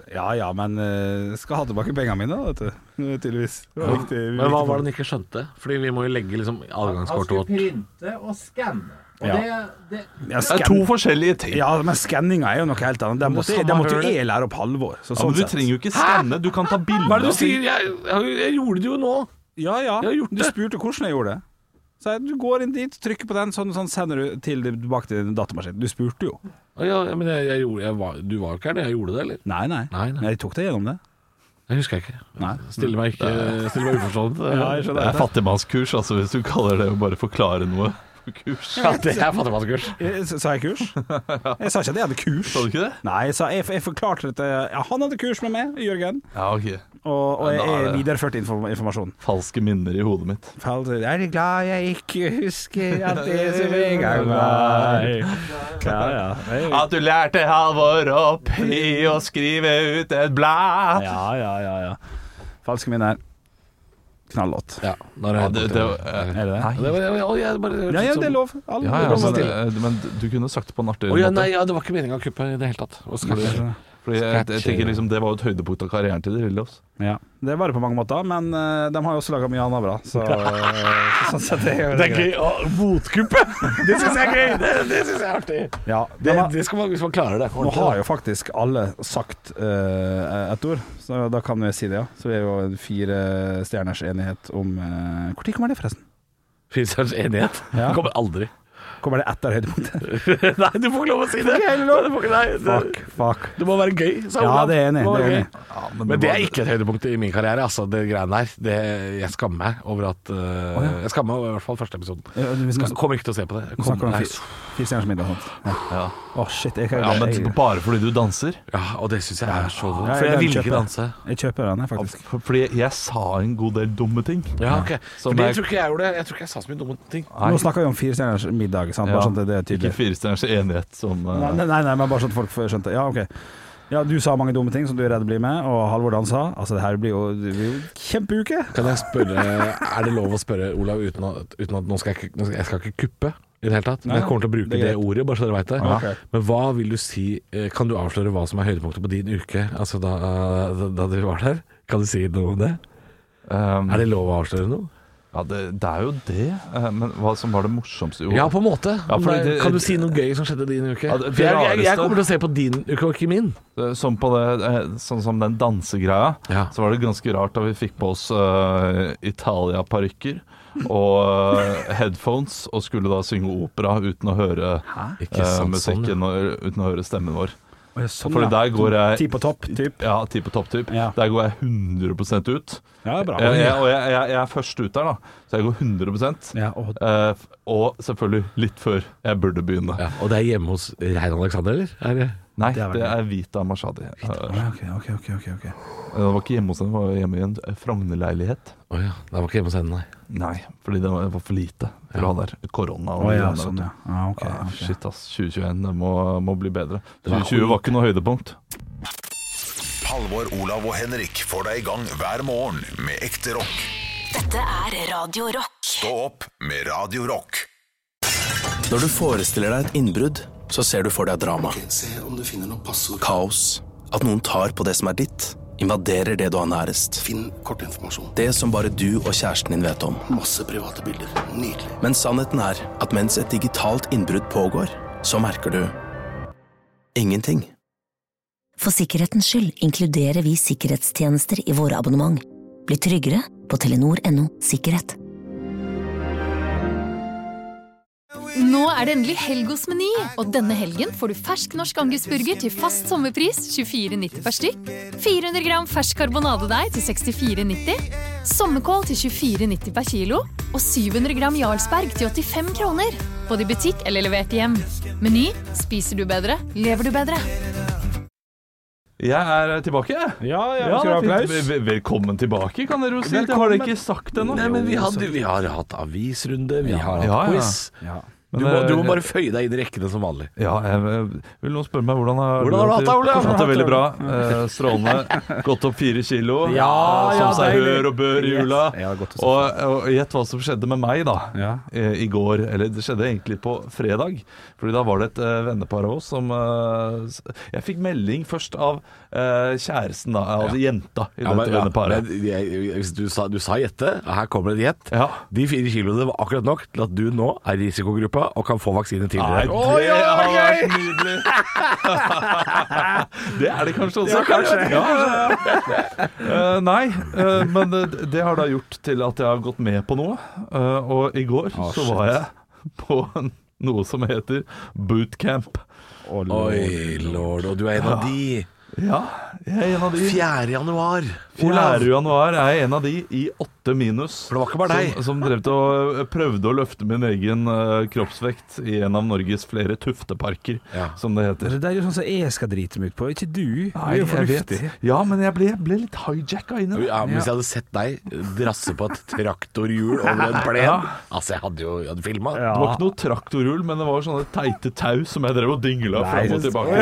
[SPEAKER 7] Ja, ja, men uh, skal ha tilbake pengene mine, vet du. Tydeligvis.
[SPEAKER 2] Ja. Viktig, viktig. Men hva var det han ikke skjønte? Fordi vi må jo legge liksom adgangskortet vårt.
[SPEAKER 10] Han skulle printe og skanne. Og
[SPEAKER 7] ja.
[SPEAKER 10] det, det,
[SPEAKER 7] ja,
[SPEAKER 8] det er to forskjellige ting.
[SPEAKER 7] Ja, men skanninga er jo noe helt annet. Det måtte, det måtte jo jeg lære opp Halvor. Så
[SPEAKER 8] ja,
[SPEAKER 7] sånn
[SPEAKER 8] men du
[SPEAKER 7] sett.
[SPEAKER 8] trenger jo ikke skanne, du kan ta bilder.
[SPEAKER 2] Hva er det du sier? Jeg, jeg, jeg gjorde det jo nå.
[SPEAKER 7] Ja, ja.
[SPEAKER 2] Du
[SPEAKER 7] spurte hvordan jeg gjorde det. Så jeg, du går inn dit, trykker på den, sånn, sånn sender du til tilbake til datamaskinen. Du spurte jo.
[SPEAKER 2] Ja, men jeg, jeg gjorde, jeg var, du var jo ikke her da jeg gjorde det, eller?
[SPEAKER 7] Nei, nei. nei, nei. Jeg tok det gjennom det.
[SPEAKER 2] Jeg husker ikke.
[SPEAKER 7] Nei.
[SPEAKER 2] Stiller meg ikke Stiller meg uforstående.
[SPEAKER 8] Ja, det er fattigmannskurs, altså, hvis du kaller det å bare forklare noe. Kurs.
[SPEAKER 2] Ja, det er fattigmannskurs.
[SPEAKER 7] Sa jeg kurs? Jeg sa ikke at jeg hadde kurs.
[SPEAKER 8] Sa du ikke det?
[SPEAKER 7] Nei, jeg, sa, jeg, jeg forklarte det. Ja, han hadde kurs med meg, Jørgen.
[SPEAKER 8] Ja, ok.
[SPEAKER 7] Og, og jeg, jeg videreførte informasjon.
[SPEAKER 8] Falske minner i hodet mitt.
[SPEAKER 7] Falske, er du glad jeg ikke husker at det som en gang var? Ja, ja. Jeg...
[SPEAKER 8] At du lærte Halvor opp i å skrive ut et blad.
[SPEAKER 7] Ja, ja, ja, ja. Falske minner. Knallåt.
[SPEAKER 2] Ja, når
[SPEAKER 8] ja, det, det,
[SPEAKER 7] er det det?
[SPEAKER 2] Nei. Det var, jeg, jeg bare,
[SPEAKER 7] ja, ja, det er lov. Alle,
[SPEAKER 8] ja, ja, men, det, men du kunne sagt det på en artigere
[SPEAKER 2] oh, ja,
[SPEAKER 8] måte.
[SPEAKER 2] Nei, ja, det var ikke meningen å kuppe i det hele tatt.
[SPEAKER 8] Fordi jeg, jeg tenker liksom det var jo et høydepunkt av karrieren til de Lillos.
[SPEAKER 7] Ja, det var det på mange måter, men uh, de har jo også laget mye annet bra. Så, uh, sånn sett det, er
[SPEAKER 2] det er gøy å motkuppe! Det synes jeg er gøy! Det, det synes jeg er artig.
[SPEAKER 7] Ja,
[SPEAKER 2] det,
[SPEAKER 7] har,
[SPEAKER 2] det skal man, hvis man klarer det.
[SPEAKER 7] Nå har jo faktisk alle sagt uh, et ord, så da kan vi si det, ja. Så vi er jo fire stjerners enighet om uh, hvor tid kommer det forresten?
[SPEAKER 2] Fire stjerners enighet? Ja. Det kommer aldri.
[SPEAKER 7] Kommer det etter høydepunktet?
[SPEAKER 2] Nei, du får ikke lov å si det. det, får ikke, nei, det
[SPEAKER 7] fuck, fuck.
[SPEAKER 2] Det må være gøy.
[SPEAKER 7] Ja, det er enig. Det er enig.
[SPEAKER 2] Ja, men, men det, det er ikke et høydepunkt i min karriere. Altså, det greiene der det, Jeg skammer meg over at uh, oh, ja. Jeg skammer meg over i hvert fall første episoden. Ja, Skal, kommer ikke til å se på det.
[SPEAKER 7] Kom, snakker om fire stjerners middag og sånt. Ja. Ja. Oh, shit, jeg kan,
[SPEAKER 8] ja, men jeg, bare fordi du danser?
[SPEAKER 2] Ja, og det synes jeg er så vondt.
[SPEAKER 7] Ja,
[SPEAKER 2] for jeg, jeg vil
[SPEAKER 7] ikke
[SPEAKER 2] danse.
[SPEAKER 7] Jeg kjøper den, faktisk.
[SPEAKER 8] For, fordi jeg sa en god del dumme ting.
[SPEAKER 2] Ja, ok. For det jeg, tror ikke jeg gjorde. Jeg tror ikke jeg sa så mye dumme ting.
[SPEAKER 7] Nei. Nå snakker vi om fire stjerners middag, sant? Bare
[SPEAKER 8] ja.
[SPEAKER 7] sånn at det er tydelig.
[SPEAKER 8] Ikke fire stjerners enighet som uh...
[SPEAKER 7] nei, nei, nei, men bare sånn at folk skjønte. Ja, ok. Ja, du sa mange dumme ting som du er redd blir med, og Halvor dansa. Altså, det her blir jo, det blir jo kjempeuke.
[SPEAKER 2] Kan jeg spørre, er det lov å spørre Olav uten at, uten at nå skal jeg, ikke, jeg skal ikke kuppe i det hele tatt? Men jeg kommer til å bruke det, det ordet, bare så dere vet det.
[SPEAKER 7] Ah, okay.
[SPEAKER 2] Men hva vil du si, kan du avsløre hva som er høydepunktet på din uke, altså da, da, da du var der? Kan du si noe om det? Um, er det lov å avsløre noe?
[SPEAKER 8] Ja, det, det er jo det, men hva som var det morsomste jo?
[SPEAKER 2] Ja, på en måte.
[SPEAKER 8] Ja, det,
[SPEAKER 2] kan du si noe gøy som skjedde din uke?
[SPEAKER 8] Ja, det, det
[SPEAKER 2] jeg, jeg, jeg kommer til å se på din uke og ikke min.
[SPEAKER 8] Som på det, sånn som den dansegreia, ja. Så var det ganske rart da vi fikk på oss uh, Italia-parykker og uh, headphones og skulle da synge opera uten å høre uh, musikken og uten å høre stemmen vår.
[SPEAKER 7] Sånn,
[SPEAKER 8] for der går jeg
[SPEAKER 7] ti på topp, typ.
[SPEAKER 8] Ja, ti på topp, typ.
[SPEAKER 7] Ja.
[SPEAKER 8] Der går jeg hundre prosent ut.
[SPEAKER 7] Ja, bra.
[SPEAKER 8] Jeg, jeg, og jeg, jeg, jeg er først ut der, da. Så jeg går hundre prosent.
[SPEAKER 7] Ja, og...
[SPEAKER 8] Uh, og selvfølgelig litt før jeg burde begynne.
[SPEAKER 2] Ja, og det er hjemme hos Rein Alexander, eller? Er det?
[SPEAKER 8] Nei, det er, det er Vita Mashadi.
[SPEAKER 7] Uh, ok, ok, ok, ok, ok.
[SPEAKER 8] Det var ikke hjemme hos henne, det var hjemme i en Frogner-leilighet.
[SPEAKER 2] Å oh, ja, det var ikke hjemme hos henne, nei.
[SPEAKER 8] Nei, fordi det var, det var for lite til å ha der. Korona og
[SPEAKER 7] oh, ja,
[SPEAKER 8] der,
[SPEAKER 7] sånn, ja. Ah, okay,
[SPEAKER 8] ah,
[SPEAKER 7] okay.
[SPEAKER 8] Shit ass, tjue tjueen, det må, må bli bedre. tjue tjue var ikke noe høydepunkt.
[SPEAKER 5] Halvor, Olav og Henrik får deg i gang hver morgen med ekte rock.
[SPEAKER 6] Dette er Radio Rock.
[SPEAKER 5] Stå opp med Radio Rock.
[SPEAKER 11] Når du forestiller deg et innbrudd, så ser du for deg drama. Okay, se om du finner noe passord. Kaos. At noen tar på det som er ditt. Invaderer det du har nærest.
[SPEAKER 12] Finn kort informasjon.
[SPEAKER 11] Det som bare du og kjæresten din vet om.
[SPEAKER 12] Masse private bilder. Nydelig.
[SPEAKER 11] Men sannheten er at mens et digitalt innbrudd pågår, så merker du ingenting.
[SPEAKER 13] For sikkerhetens skyld inkluderer vi sikkerhetstjenester i våre abonnement. Bli tryggere på telenor punktum no sikkerhet.
[SPEAKER 14] Nå er det endelig helg hos Meny, og denne helgen får du fersk norsk angusburger til fast sommerpris tjuefire nitti per stykk, fire hundre gram fersk karbonadedeig til sekstifire nitti, sommerkål til tjuefire nitti per kilo, og syv hundre gram Jarlsberg til åttifem kroner, både i butikk eller levert hjem. Meny, spiser du bedre, lever du bedre.
[SPEAKER 8] Jeg er tilbake.
[SPEAKER 7] Ja, ja,
[SPEAKER 8] ja
[SPEAKER 7] applaus.
[SPEAKER 8] Vel- Velkommen tilbake, kan dere jo si. Det har dere ikke sagt ennå.
[SPEAKER 2] Nei, men vi, hadde, vi har hatt avisrunde, vi
[SPEAKER 8] Ja.
[SPEAKER 2] har hatt
[SPEAKER 8] Ja, ja.
[SPEAKER 2] quiz.
[SPEAKER 7] Ja.
[SPEAKER 2] Du må, du må bare føye deg inn i rekkene som vanlig.
[SPEAKER 8] Ja, jeg vil nå spørre meg hvordan har
[SPEAKER 2] Hvordan har du hatt det, Ole?
[SPEAKER 8] Jeg har hatt det veldig bra. Eh, strålende. Gått opp fire kilo.
[SPEAKER 7] Ja,
[SPEAKER 8] som
[SPEAKER 7] ja,
[SPEAKER 8] seg
[SPEAKER 7] deilig.
[SPEAKER 8] hør og bør i jula.
[SPEAKER 7] Yes. Ja, godt å se.
[SPEAKER 8] Og, og gjett hva som skjedde med meg da
[SPEAKER 7] Ja.
[SPEAKER 8] i, i går. Eller det skjedde egentlig på fredag. Fordi da var det et uh, vennepar av oss som uh, Jeg fikk melding først av uh, kjæresten, da, altså
[SPEAKER 2] Ja.
[SPEAKER 8] jenta i
[SPEAKER 2] Ja,
[SPEAKER 8] dette
[SPEAKER 2] men, ja,
[SPEAKER 8] venneparet.
[SPEAKER 2] men jeg, hvis du sa, du sa gjette, her kommer det et gjett.
[SPEAKER 8] Ja.
[SPEAKER 2] De fire kiloene var akkurat nok til at du nå er i risikogruppa og kan få vaksine tidligere.
[SPEAKER 8] Nei, det har vært nydelig. Det er det kanskje også.
[SPEAKER 2] Ja, kanskje.
[SPEAKER 8] Ja, kanskje. Uh, nei, uh, men det, det har da gjort til at jeg har gått med på noe. Uh, og i går
[SPEAKER 7] Å,
[SPEAKER 8] så
[SPEAKER 7] shit.
[SPEAKER 8] var jeg på noe som heter bootcamp.
[SPEAKER 7] Å, lord.
[SPEAKER 2] Oi, lord, og du er en av de.
[SPEAKER 8] Ja, jeg er en av de.
[SPEAKER 2] fjerde januar.
[SPEAKER 8] fjerde januar er jeg en av de i åtte minus.
[SPEAKER 2] For det var ikke bare deg.
[SPEAKER 8] Som, som drev til å prøvde å løfte min egen uh, kroppsvekt i en av Norges flere tufteparker,
[SPEAKER 2] Ja.
[SPEAKER 8] som det heter.
[SPEAKER 7] Det er jo sånn som jeg skal drite meg ut på, ikke du. Du
[SPEAKER 8] Nei,
[SPEAKER 7] er jo
[SPEAKER 8] jeg
[SPEAKER 7] fornuftig.
[SPEAKER 8] vet. Ja, men jeg ble, ble litt hijacka inn i det.
[SPEAKER 2] Ja, men hvis jeg hadde sett deg drasse på et traktorhjul over en plen,
[SPEAKER 8] Ja.
[SPEAKER 2] altså jeg hadde jo jeg hadde filmet.
[SPEAKER 7] Ja.
[SPEAKER 8] Det var ikke noe traktorhjul, men det var sånne teite tau som jeg drev og dingla
[SPEAKER 7] Nei,
[SPEAKER 8] fram og
[SPEAKER 7] det-
[SPEAKER 8] tilbake.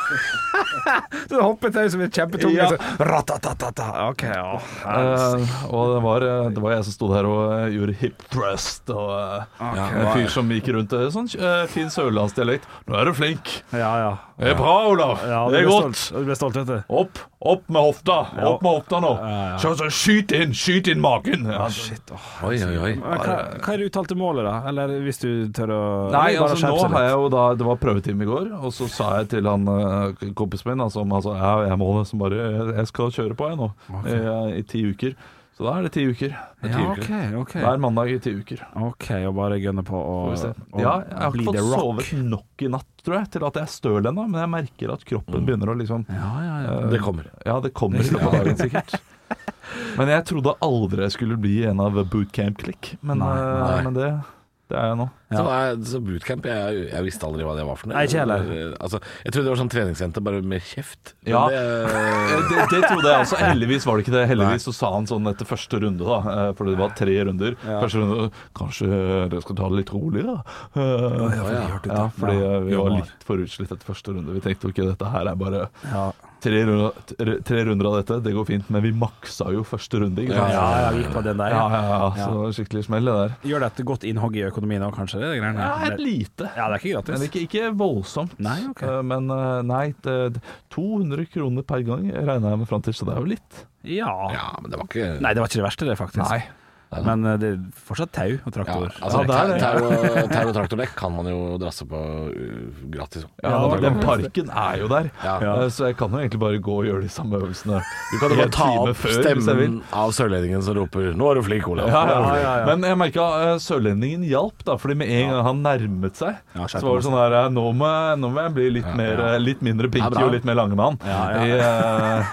[SPEAKER 7] Du hoppet deg som en kjempetung.
[SPEAKER 8] Ja.
[SPEAKER 7] så- Ratatatata. Ok, ja.
[SPEAKER 8] Eh, og det var, eh, det var jeg som sto der og eh, gjorde hip thrust, og eh,
[SPEAKER 7] Ok.
[SPEAKER 8] en fyr som gikk rundt eh, sånn eh, fin sørlandsdialekt. Nå er du flink.
[SPEAKER 7] Ja, ja.
[SPEAKER 8] Det er bra, Olav.
[SPEAKER 7] Ja,
[SPEAKER 8] det er
[SPEAKER 7] du ble
[SPEAKER 8] godt.
[SPEAKER 7] stolt. Du ble stolt, vet du.
[SPEAKER 8] Opp, opp med hofta.
[SPEAKER 7] Ja.
[SPEAKER 8] Opp med hofta nå.
[SPEAKER 7] Ja, ja.
[SPEAKER 8] Så, så skyt inn, skyt inn magen. Ja,
[SPEAKER 7] Shit, åh.
[SPEAKER 2] Oi, oi, oi.
[SPEAKER 7] Hva, hva er det uttalte målet, da? Eller hvis du tør å
[SPEAKER 8] Nei,
[SPEAKER 7] eller bare
[SPEAKER 8] altså nå
[SPEAKER 7] skjerpe seg
[SPEAKER 8] har jeg
[SPEAKER 7] litt?
[SPEAKER 8] jo da Det var prøvetime i går, og så sa jeg til han uh, kompisen min altså, altså, ja, jeg må nesten bare Jeg, jeg skal kjøre på, jeg nå,
[SPEAKER 7] Ok.
[SPEAKER 8] i, i ti uker. Så da er det ti uker. Det er ti
[SPEAKER 7] Ja,
[SPEAKER 8] uker.
[SPEAKER 7] ok, ok.
[SPEAKER 8] Hver mandag i ti uker.
[SPEAKER 7] Ok, og bare gønne på å,
[SPEAKER 8] Får vi se.
[SPEAKER 7] å
[SPEAKER 8] Ja, jeg har
[SPEAKER 7] bli
[SPEAKER 8] ikke
[SPEAKER 7] The
[SPEAKER 8] fått
[SPEAKER 7] Rock.
[SPEAKER 8] sovet nok i natt, tror jeg, til at jeg er støl ennå, men jeg merker at kroppen begynner å liksom
[SPEAKER 7] Ja, ja, ja.
[SPEAKER 8] eh,
[SPEAKER 2] Det kommer.
[SPEAKER 8] Ja, det kommer i løpet av dagen, sikkert. Men jeg trodde aldri jeg skulle bli en av bootcamp-klikk. Men,
[SPEAKER 7] Nei,
[SPEAKER 8] eh,
[SPEAKER 2] nei.
[SPEAKER 8] men det, det er jeg nå.
[SPEAKER 2] Så, er, så bootcamp, jeg, jeg visste aldri hva det var for noe.
[SPEAKER 7] Nei, ikke heller.
[SPEAKER 2] Altså, jeg trodde det var sånn treningssenter, bare med kjeft. Men
[SPEAKER 8] Ja,
[SPEAKER 2] det,
[SPEAKER 8] Eh, det, det trodde jeg også. Heldigvis var det ikke det. Heldigvis så sa han sånn etter første runde, da. eh, For det var tre runder.
[SPEAKER 7] Ja.
[SPEAKER 8] Første runde Kanskje dere skal ta det litt rolig, da. Eh,
[SPEAKER 7] ja,
[SPEAKER 2] ja.
[SPEAKER 8] ja, fordi eh, vi var
[SPEAKER 7] Ja.
[SPEAKER 8] litt for utslitt etter første runde. Vi tenkte ok, dette her er bare
[SPEAKER 7] Ja.
[SPEAKER 8] tre runder, tre, tre runder av dette. Det går fint. Men vi maksa jo første runde, ikke
[SPEAKER 7] Ja,
[SPEAKER 8] sant?
[SPEAKER 7] ja, ja, gikk på den der.
[SPEAKER 8] Ja, ja, ja,
[SPEAKER 7] Ja.
[SPEAKER 8] så det var skikkelig smell, det der.
[SPEAKER 7] Gjør det et godt innhogg i økonomien òg, kanskje? Det er greiene.
[SPEAKER 8] Ja, et lite.
[SPEAKER 7] Ja, det er ikke gratis.
[SPEAKER 8] Men ikke, ikke voldsomt.
[SPEAKER 7] Nei, ok.
[SPEAKER 8] Eh, Men eh, nei, det, to hundre kroner per gang regner jeg med fram til, så det er jo litt.
[SPEAKER 7] Ja.
[SPEAKER 2] ja, men det var ikke
[SPEAKER 7] Nei, det var ikke det verste, det, faktisk.
[SPEAKER 8] Nei.
[SPEAKER 7] Men eh, det er fortsatt tau og
[SPEAKER 2] ja,
[SPEAKER 7] traktor.
[SPEAKER 2] altså,
[SPEAKER 8] Ja, det er det.
[SPEAKER 2] Tau og, tau og traktordekk kan man jo drasse på uh, gratis.
[SPEAKER 8] Ja,
[SPEAKER 7] Ja,
[SPEAKER 8] men
[SPEAKER 7] det
[SPEAKER 8] den
[SPEAKER 7] er
[SPEAKER 8] parken er jo der,
[SPEAKER 2] Ja.
[SPEAKER 8] Eh, så jeg kan jo egentlig bare gå og gjøre de samme øvelsene.
[SPEAKER 2] Du kan jo
[SPEAKER 8] en
[SPEAKER 2] bare ta
[SPEAKER 8] time
[SPEAKER 2] opp
[SPEAKER 8] før, hvis jeg vil.
[SPEAKER 2] stemmen av sørlendingen som roper 'Nå er du flink, Olav'.
[SPEAKER 8] Ja, ja,
[SPEAKER 2] Nå er du flink.
[SPEAKER 7] ja, ja.
[SPEAKER 8] Men jeg merka uh, sørlendingen hjalp, da, fordi med en gang han nærmet seg,
[SPEAKER 7] Ja,
[SPEAKER 8] så var det sånn der eh, nå, må, jeg- nå må jeg bli litt, mer, eh, litt mindre
[SPEAKER 2] Ja,
[SPEAKER 8] pinky
[SPEAKER 2] bra.
[SPEAKER 8] og litt mer langemann.
[SPEAKER 7] Ja, ja.
[SPEAKER 8] I, eh,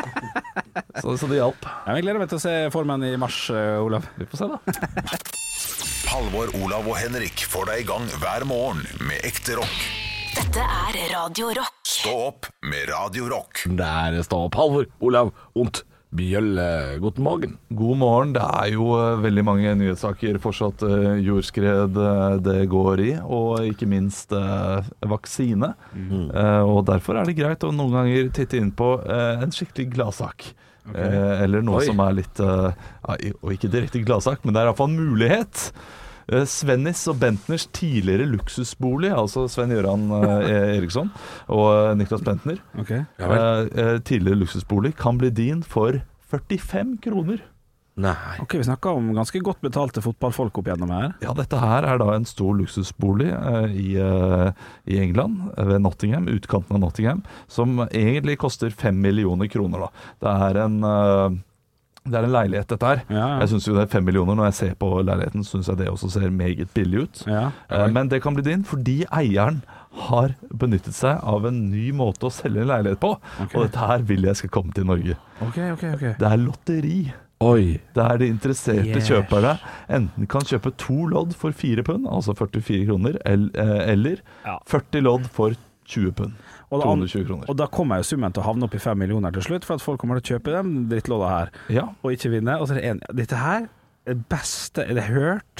[SPEAKER 8] så, så det hjalp.
[SPEAKER 7] Ja, jeg gleder meg til å se formen i mars, eh, Olav.
[SPEAKER 8] Vi får se, da.
[SPEAKER 5] Halvor, Olav og Henrik får deg i gang hver morgen med ekte rock.
[SPEAKER 6] Dette er Radio Rock.
[SPEAKER 5] Stå opp med Radio Rock.
[SPEAKER 2] Der står opp Halvor, Olav, Ondt, Bjølle. God morgen.
[SPEAKER 8] God morgen. Det er jo eh, veldig mange nyhetssaker fortsatt. eh, jordskred eh, det går i, og ikke minst eh, vaksine. Eh, og derfor er det greit å noen ganger titte inn på eh, en skikkelig gladsak. Eh, eller noe
[SPEAKER 2] Oi. som
[SPEAKER 8] som er litt eh, ja, i- Og ikke direkte gladsak, men det er iallfall en mulighet. Eh, Svennis og Bentners tidligere luksusbolig, altså Sven Gøran eh, Eriksson og eh, Niklas Bentner,
[SPEAKER 7] Ok.
[SPEAKER 2] Ja vel.
[SPEAKER 8] eh, eh, tidligere luksusbolig, kan bli din for førtifem kroner.
[SPEAKER 2] Nei.
[SPEAKER 7] Ok, vi snakker om ganske godt betalte fotballfolk opp gjennom her.
[SPEAKER 8] Ja, dette her er da en stor luksusbolig eh, i, eh, i England, eh, ved Nottingham, utkanten av Nottingham, som egentlig koster fem millioner kroner. Da. Det er en eh, det er en leilighet, dette her.
[SPEAKER 7] Ja, ja.
[SPEAKER 8] Jeg synes jo det er fem millioner. Når jeg ser på leiligheten, synes jeg det også ser meget billig ut.
[SPEAKER 7] Ja.
[SPEAKER 8] Eh, Men det kan bli din fordi eieren har benyttet seg av en ny måte å selge en leilighet på.
[SPEAKER 7] Ok.
[SPEAKER 8] Og dette her vil jeg skal komme til Norge.
[SPEAKER 7] Ok, ok, ok.
[SPEAKER 8] Det er lotteri.
[SPEAKER 2] Oi.
[SPEAKER 8] Der de interesserte
[SPEAKER 7] Yeah.
[SPEAKER 8] kjøperne enten kan kjøpe to lodd for fire pund, altså førtifire kroner, el- eh, eller
[SPEAKER 7] Ja.
[SPEAKER 8] førti lodd for tjue pund.
[SPEAKER 7] Og
[SPEAKER 8] to
[SPEAKER 7] da,
[SPEAKER 8] hundre og tjue kroner.
[SPEAKER 7] og da kommer jo summen til å havne opp i fem millioner til slutt, for at folk kommer til å kjøpe den drittlåda her,
[SPEAKER 8] Ja.
[SPEAKER 7] og ikke vinne. Og så er det en, dette her er det beste jeg har hørt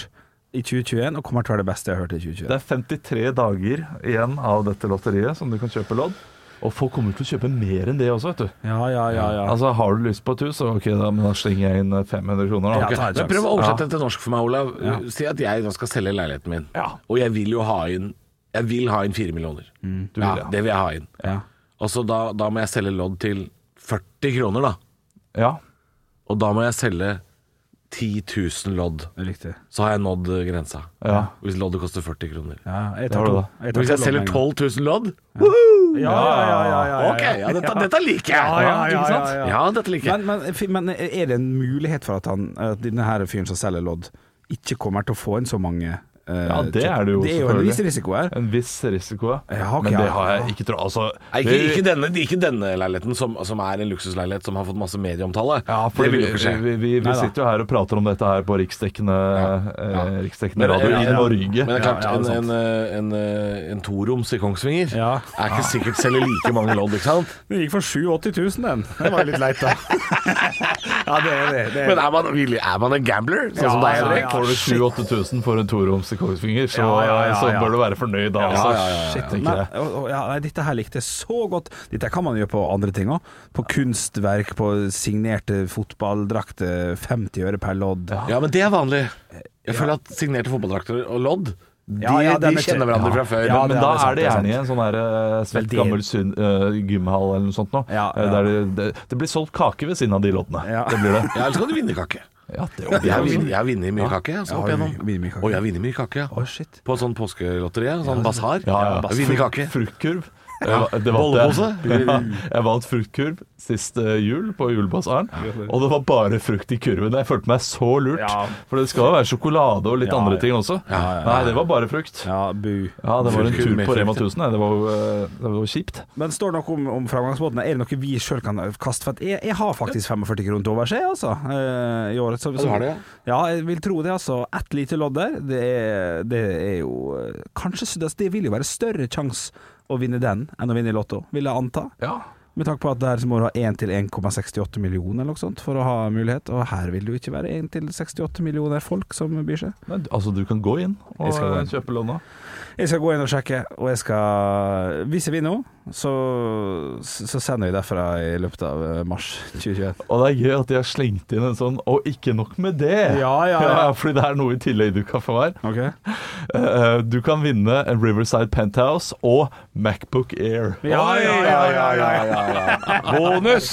[SPEAKER 7] i tjue tjueen, og kommer til å være det beste jeg har hørt i tjue tjueen.
[SPEAKER 8] Det er femtitre dager igjen av dette lotteriet som du kan kjøpe lodd. Og folk kommer til å kjøpe mer enn det også, vet du.
[SPEAKER 7] Ja, ja, ja, ja.
[SPEAKER 8] Altså, har du lyst på et hus, så ok, da, men da slenger jeg inn fem hundre kroner. Da.
[SPEAKER 2] Ja, okay. Men prøv å oversette det til norsk for meg, Olav. Ja. Si at jeg nå skal selge leiligheten min, ja. Og jeg vil jo ha inn Jeg vil ha inn fire millioner. Mm. Du vil, ja, ja, det vil jeg ha inn. Ja. Og så da, da må jeg selge lodd til førti kroner, da. Ja. Og da må jeg selge ti tusen lodd. Riktig. Så har jeg nådd grensa. Ja. Hvis loddet koster førti kroner. Ja, jeg tar to. Jeg tar Hvis jeg selger tolv tusen lodd, ja. Ja, ja, ja, ja, ja. Ok, ja, dette, dette liker jeg. Ja, ja, ja, ja, ja, ja. Ja, dette liker jeg.
[SPEAKER 7] Men, men, men er det en mulighet for at, han, at denne her fyren som selger lodd ikke kommer til å få inn så mange?
[SPEAKER 8] Ja, det er det jo.
[SPEAKER 7] Det er jo en viss risiko her.
[SPEAKER 8] En viss risiko,
[SPEAKER 7] ja, okay,
[SPEAKER 8] men det har jeg ikke trodd. Altså,
[SPEAKER 2] ikke, ikke, denne, ikke denne leiligheten som, som er en luksusleilighet som har fått masse medieomtale.
[SPEAKER 8] Ja, for det vil jo ikke skje. Vi, vi, vi sitter jo her og prater om dette her på riksdekkende, ja. Ja. Eh, riksdekkende radio i Norge.
[SPEAKER 2] Men det er klart, ja, ja, en, en, en, en toroms i Kongsvinger ja. er ikke sikkert selger like mange lodd, ikke sant?
[SPEAKER 7] Det gikk for sju til åtti tusen den. Det var litt leit da. Ja, det er det. det er.
[SPEAKER 2] Men er man, er man en gambler? Sånn ja, som deg, Henrik?
[SPEAKER 8] Ja, får du sju til åtte tusen for en toroms i Kongsvinger, så Ja, ja, ja, så bør du være fornøyd da. Altså. Ja, ja, ja, ja. Shit,
[SPEAKER 7] Men, og, ja, dette her likte jeg så godt. Dette kan man gjøre på andre ting også. På kunstverk, på signerte fotballdrakter, femti øre per lodd.
[SPEAKER 2] Ja, ja men det er vanlig. Jeg føler at signerte fotballdrakter og lodd De, ja, ja, de kjenner hverandre fra før.
[SPEAKER 8] Ja, men da er det gjerne i en sånn her uh, svett gammel syn, uh, gymhall eller noe sånt nå. Ja, ja. Der det, det, det blir solgt kake ved siden av de loddene. Ja. Det blir det.
[SPEAKER 2] Ja, eller skal du vinne kake. Ja, det er jeg, har vinn, jeg har vunnet mye kake, altså, ja, og jeg har vunnet mye kake, ja.
[SPEAKER 7] Oh, shit.
[SPEAKER 2] På sånn påskelotteri, sånn basar.
[SPEAKER 8] Ja, ja.
[SPEAKER 2] Jeg har vunnet kake.
[SPEAKER 8] Fruktkurv. Ja, Bollepose. Ja, jeg vant fruktkurv sist uh, jul på julebasaren, og det var bare frukt i kurven. Jeg følte meg så lurt, ja. For det skal jo være sjokolade og litt ja, andre ting også. Ja, ja, ja. Nei, det var bare frukt.
[SPEAKER 7] Ja, bu.
[SPEAKER 8] Ja, det var en tur på Rema tusen. Det var jo det var kjipt.
[SPEAKER 7] Men står det noe om, om framgangsmåtene? Er det noe vi selv kan kaste? For jeg, jeg har faktisk femogførti kroner til over seg, altså, uh, i året. Så, så,
[SPEAKER 2] har det, ja.
[SPEAKER 7] Ja, jeg vil tro det, altså. Ett lite lodd der, det er, det er jo kanskje, det vil jo være større sjanse å vinne den enn å vinne i lotto, vil jeg anta.
[SPEAKER 2] Ja.
[SPEAKER 7] Med takk på at der så må du ha én til én komma sekstiåtte millioner eller noe sånt for å ha mulighet, og her vil det jo ikke være én til sekstiåtte millioner folk som byr seg.
[SPEAKER 8] Men, altså du kan gå inn og inn. Kjøpe låna?
[SPEAKER 7] Jeg skal gå inn og sjekke, og jeg skal, hvis jeg vinner så, så sender jeg derfra i løpet av mars tjue tjueen.
[SPEAKER 8] Og det er gøy at de har slengt inn en sånn, og ikke nok med det.
[SPEAKER 7] Ja, ja, ja.
[SPEAKER 8] Ja, fordi det er noe i tillegg du kan få her.
[SPEAKER 7] Okay.
[SPEAKER 8] Uh, du kan vinne en Riverside Penthouse og MacBook Air.
[SPEAKER 7] Ja, ja, ja, ja, ja, ja, ja.
[SPEAKER 2] Bonus!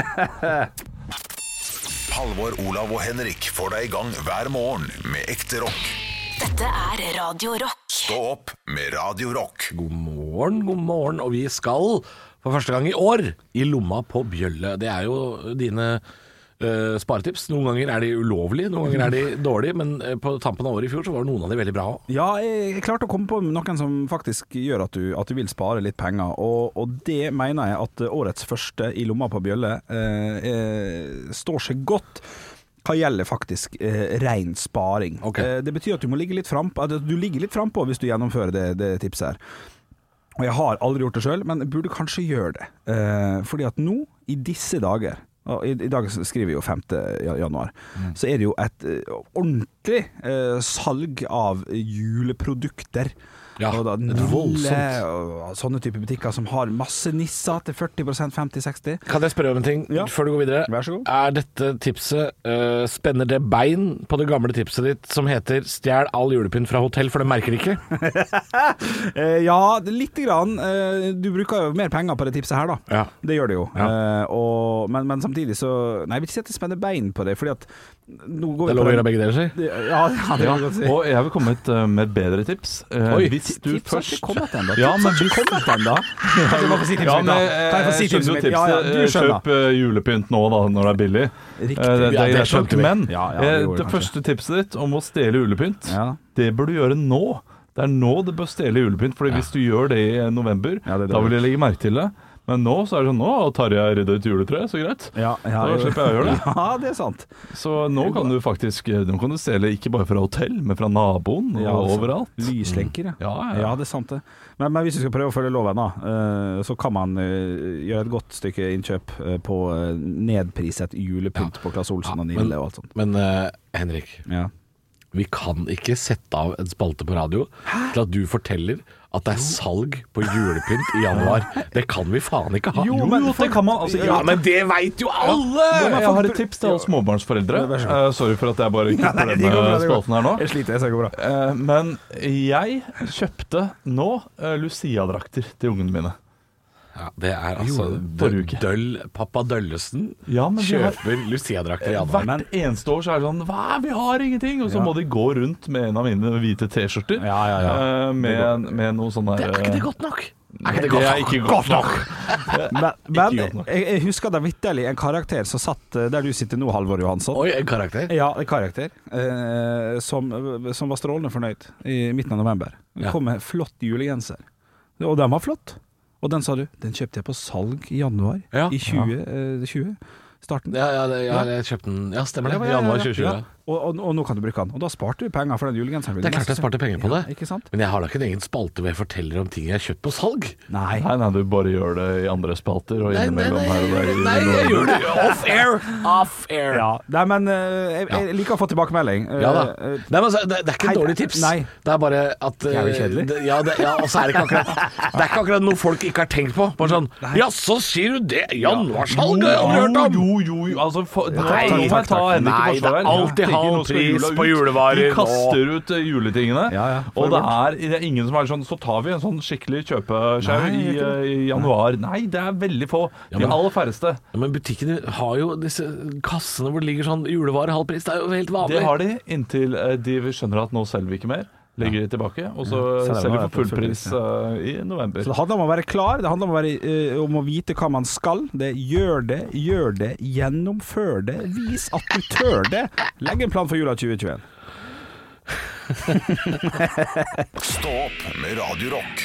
[SPEAKER 5] Halvor, Olav og Henrik får deg i gang hver morgen med ekte rock.
[SPEAKER 6] Dette er Radio Rock.
[SPEAKER 5] Stå opp med Radio Rock.
[SPEAKER 2] God morgen, god morgen. Og vi skal for første gang i år i lomma på bjølle. Det er jo dine uh, sparetips. Noen ganger er de ulovlige, noen ganger er de dårlige, men uh, på tampen av året i fjor så var noen av de veldig bra også.
[SPEAKER 7] Ja, jeg klarte å komme på noen som faktisk gjør at du, at du vil spare litt penger, og, og det mener jeg at årets første i lomma på bjølle uh, uh, står seg godt. Hva gjelder faktisk eh, ren sparing.
[SPEAKER 2] Okay.
[SPEAKER 7] Eh, det betyr at du må ligge litt frempå. Du ligger litt frempå hvis du gjennomfører det, det tipset her. Og jeg har aldri gjort det selv, men jeg burde kanskje gjøre det. Eh, fordi at nå, i disse dager, og i, i dag skriver vi jo femte januar, mm. så er det jo et uh, ordentlig uh, salg av juleprodukter.
[SPEAKER 2] Ja,
[SPEAKER 7] og da,
[SPEAKER 2] et voldsomt.
[SPEAKER 7] Og sånne type butikker som har masse nisser til førti prosent, femti seksti.
[SPEAKER 2] Kan jeg spørre om en ting
[SPEAKER 7] ja.
[SPEAKER 2] før du går videre?
[SPEAKER 7] Vær så god.
[SPEAKER 2] Er dette tipset, uh, spenner det bein på det gamle tipset ditt som heter stjel all julepynt fra hotell, for det merker ikke?
[SPEAKER 7] uh, ja, lite grann. Uh, du bruker jo mer penger på det tipset her da.
[SPEAKER 2] Ja.
[SPEAKER 7] Det gjør det jo.
[SPEAKER 2] Ja.
[SPEAKER 7] Uh, og, men, men samtidig så, nei, jeg vil ikke si at det spenner bein på det, fordi at nå går
[SPEAKER 2] det er lov å gjøre begge deler, sier?
[SPEAKER 7] Ja, ja, det kan jeg si.
[SPEAKER 8] Og jeg vil komme et uh, med bedre tips. Uh,
[SPEAKER 2] Oi,
[SPEAKER 8] hvis du
[SPEAKER 7] tips
[SPEAKER 8] først...
[SPEAKER 7] Tips har ikke kommet ennå.
[SPEAKER 8] Ja, men
[SPEAKER 7] hvis... kommet ennå. Kan du bare få si tipset
[SPEAKER 8] ja,
[SPEAKER 7] mitt da? Kan jeg få si tipset mitt? Ja, ja, du skjønner.
[SPEAKER 8] Kjøp uh, julepynt nå da, når det er billig.
[SPEAKER 7] Riktig.
[SPEAKER 8] Uh, det,
[SPEAKER 2] ja, det
[SPEAKER 8] er skjønt, men
[SPEAKER 7] ja, ja, det,
[SPEAKER 8] uh, det første tipset ditt om å stjele julepynt,
[SPEAKER 7] ja.
[SPEAKER 8] det bør du gjøre nå. Det er nå du bør stjele julepynt, fordi ja. hvis du gjør det i november, ja, det, det, da vil jeg legge merke til det. Men nå så er det sånn, nå tar jeg rydda ut juletre, så greit.
[SPEAKER 7] Ja, ja,
[SPEAKER 8] da slipper jeg å gjøre det.
[SPEAKER 7] Ja, det er sant.
[SPEAKER 8] Så nå kan du faktisk, nå kan du stjele ikke bare fra hotell, men fra naboen og ja, overalt.
[SPEAKER 7] Lyslenker, ja.
[SPEAKER 8] Ja, ja.
[SPEAKER 7] Ja, det er sant det. Men, men hvis du skal prøve å følge loven da, så kan man gjøre et godt stykke innkjøp på nedpriset julepynt ja. på Claes Olsen ja, og Nille og alt sånt.
[SPEAKER 2] Men uh, Henrik,
[SPEAKER 7] ja.
[SPEAKER 2] vi kan ikke sette av en spalte på radio til at du forteller at det er salg på julepynt i januar. Det kan vi faen ikke ha.
[SPEAKER 8] Jo, men det kan man altså,
[SPEAKER 2] Ja, men det vet jo alle!
[SPEAKER 8] Jeg har et tips til alle småbarnsforeldre. Uh, sorry for at jeg bare kupper den spalten her nå.
[SPEAKER 7] Jeg sliter, jeg ser det går bra.
[SPEAKER 8] Uh, men jeg kjøpte nå uh, Lucia-drakter til ungene mine.
[SPEAKER 2] Ja, det er altså døll, døll Pappa Døllesen
[SPEAKER 8] ja,
[SPEAKER 2] kjøper
[SPEAKER 8] har,
[SPEAKER 2] Lucia-drakter i januar.
[SPEAKER 8] Hvert eneste år så er det sånn Hva, vi har ingenting! Og så ja. må de gå rundt med en av mine hvite t-skjorter
[SPEAKER 7] ja, ja, ja.
[SPEAKER 8] uh, med, med noe sånn der
[SPEAKER 2] Det er ikke det godt nok!
[SPEAKER 8] Er ikke det godt, det er ikke godt nok?
[SPEAKER 7] men men godt nok. Jeg, jeg husker da vitterlig en karakter som satt der du sitter nå, Halvor Johansson.
[SPEAKER 2] Oi, en karakter?
[SPEAKER 7] Ja, en karakter eh, som, som var strålende fornøyd i midten av november. Det ja. kom med flott julegenser. Og den var flott. Og den sa du, den kjøpte jeg på salg i januar ja. i tjue tjue. Starten.
[SPEAKER 2] Ja, ja, det, ja, jeg kjøpte den. Ja, stemmer det. I januar tjue tjue.
[SPEAKER 7] Ja. Og, og, og nå kan du bruke den. Og da sparte du penger for den julegenseren.
[SPEAKER 2] Det er klart jeg sparte penger på det.
[SPEAKER 7] Ja, ikke sant?
[SPEAKER 2] Men jeg har da ikke en egen spalte hvor jeg forteller om ting jeg har kjøpt på salg.
[SPEAKER 7] Nei.
[SPEAKER 8] Nei, nei, du bare gjør det i andre spalter og innimellom her og der.
[SPEAKER 2] Nei, jeg gjør det off-air. Off-air.
[SPEAKER 7] Ja, nei, men jeg, jeg liker å få tilbakemelding.
[SPEAKER 2] Ja da. Nei, men det, det er ikke en dårlig tips.
[SPEAKER 7] Nei.
[SPEAKER 2] Det er bare at
[SPEAKER 7] Det er jo kjedelig.
[SPEAKER 2] Ja, det, ja, og så er det ikke akkurat Det er ikke akkurat noe folk ikke har tenkt på. Bare sånn, ja, så sier du det. Januarsalg har jeg aldri hørt om.
[SPEAKER 8] Jo, jo, jo, altså for,
[SPEAKER 2] Nei, takk, takk. Nei, det er alltid halv pris på julevarer.
[SPEAKER 8] De kaster ut juletingene,
[SPEAKER 7] ja, ja,
[SPEAKER 8] og det er, det er ingen som er sånn, så tar vi en sånn skikkelig kjøpeskjau i, i januar. Nei, det er veldig få. De ja, aller færreste.
[SPEAKER 2] Ja, men butikkene har jo disse kassene hvor det ligger sånn julevarer halv pris. Det er jo helt vanlig.
[SPEAKER 8] Det har de inntil de skjønner at nå selger vi ikke mer. Legger de tilbake, og så ja, selger vi for full pris uh, i november.
[SPEAKER 7] Så det handler om å være klar, det handler om å, være, uh, om å vite hva man skal. Det gjør det, gjør det, gjennomfør det, vis at du tør det. Legg en plan for jula tjue tjueen.
[SPEAKER 5] Stå opp med Radio Rock.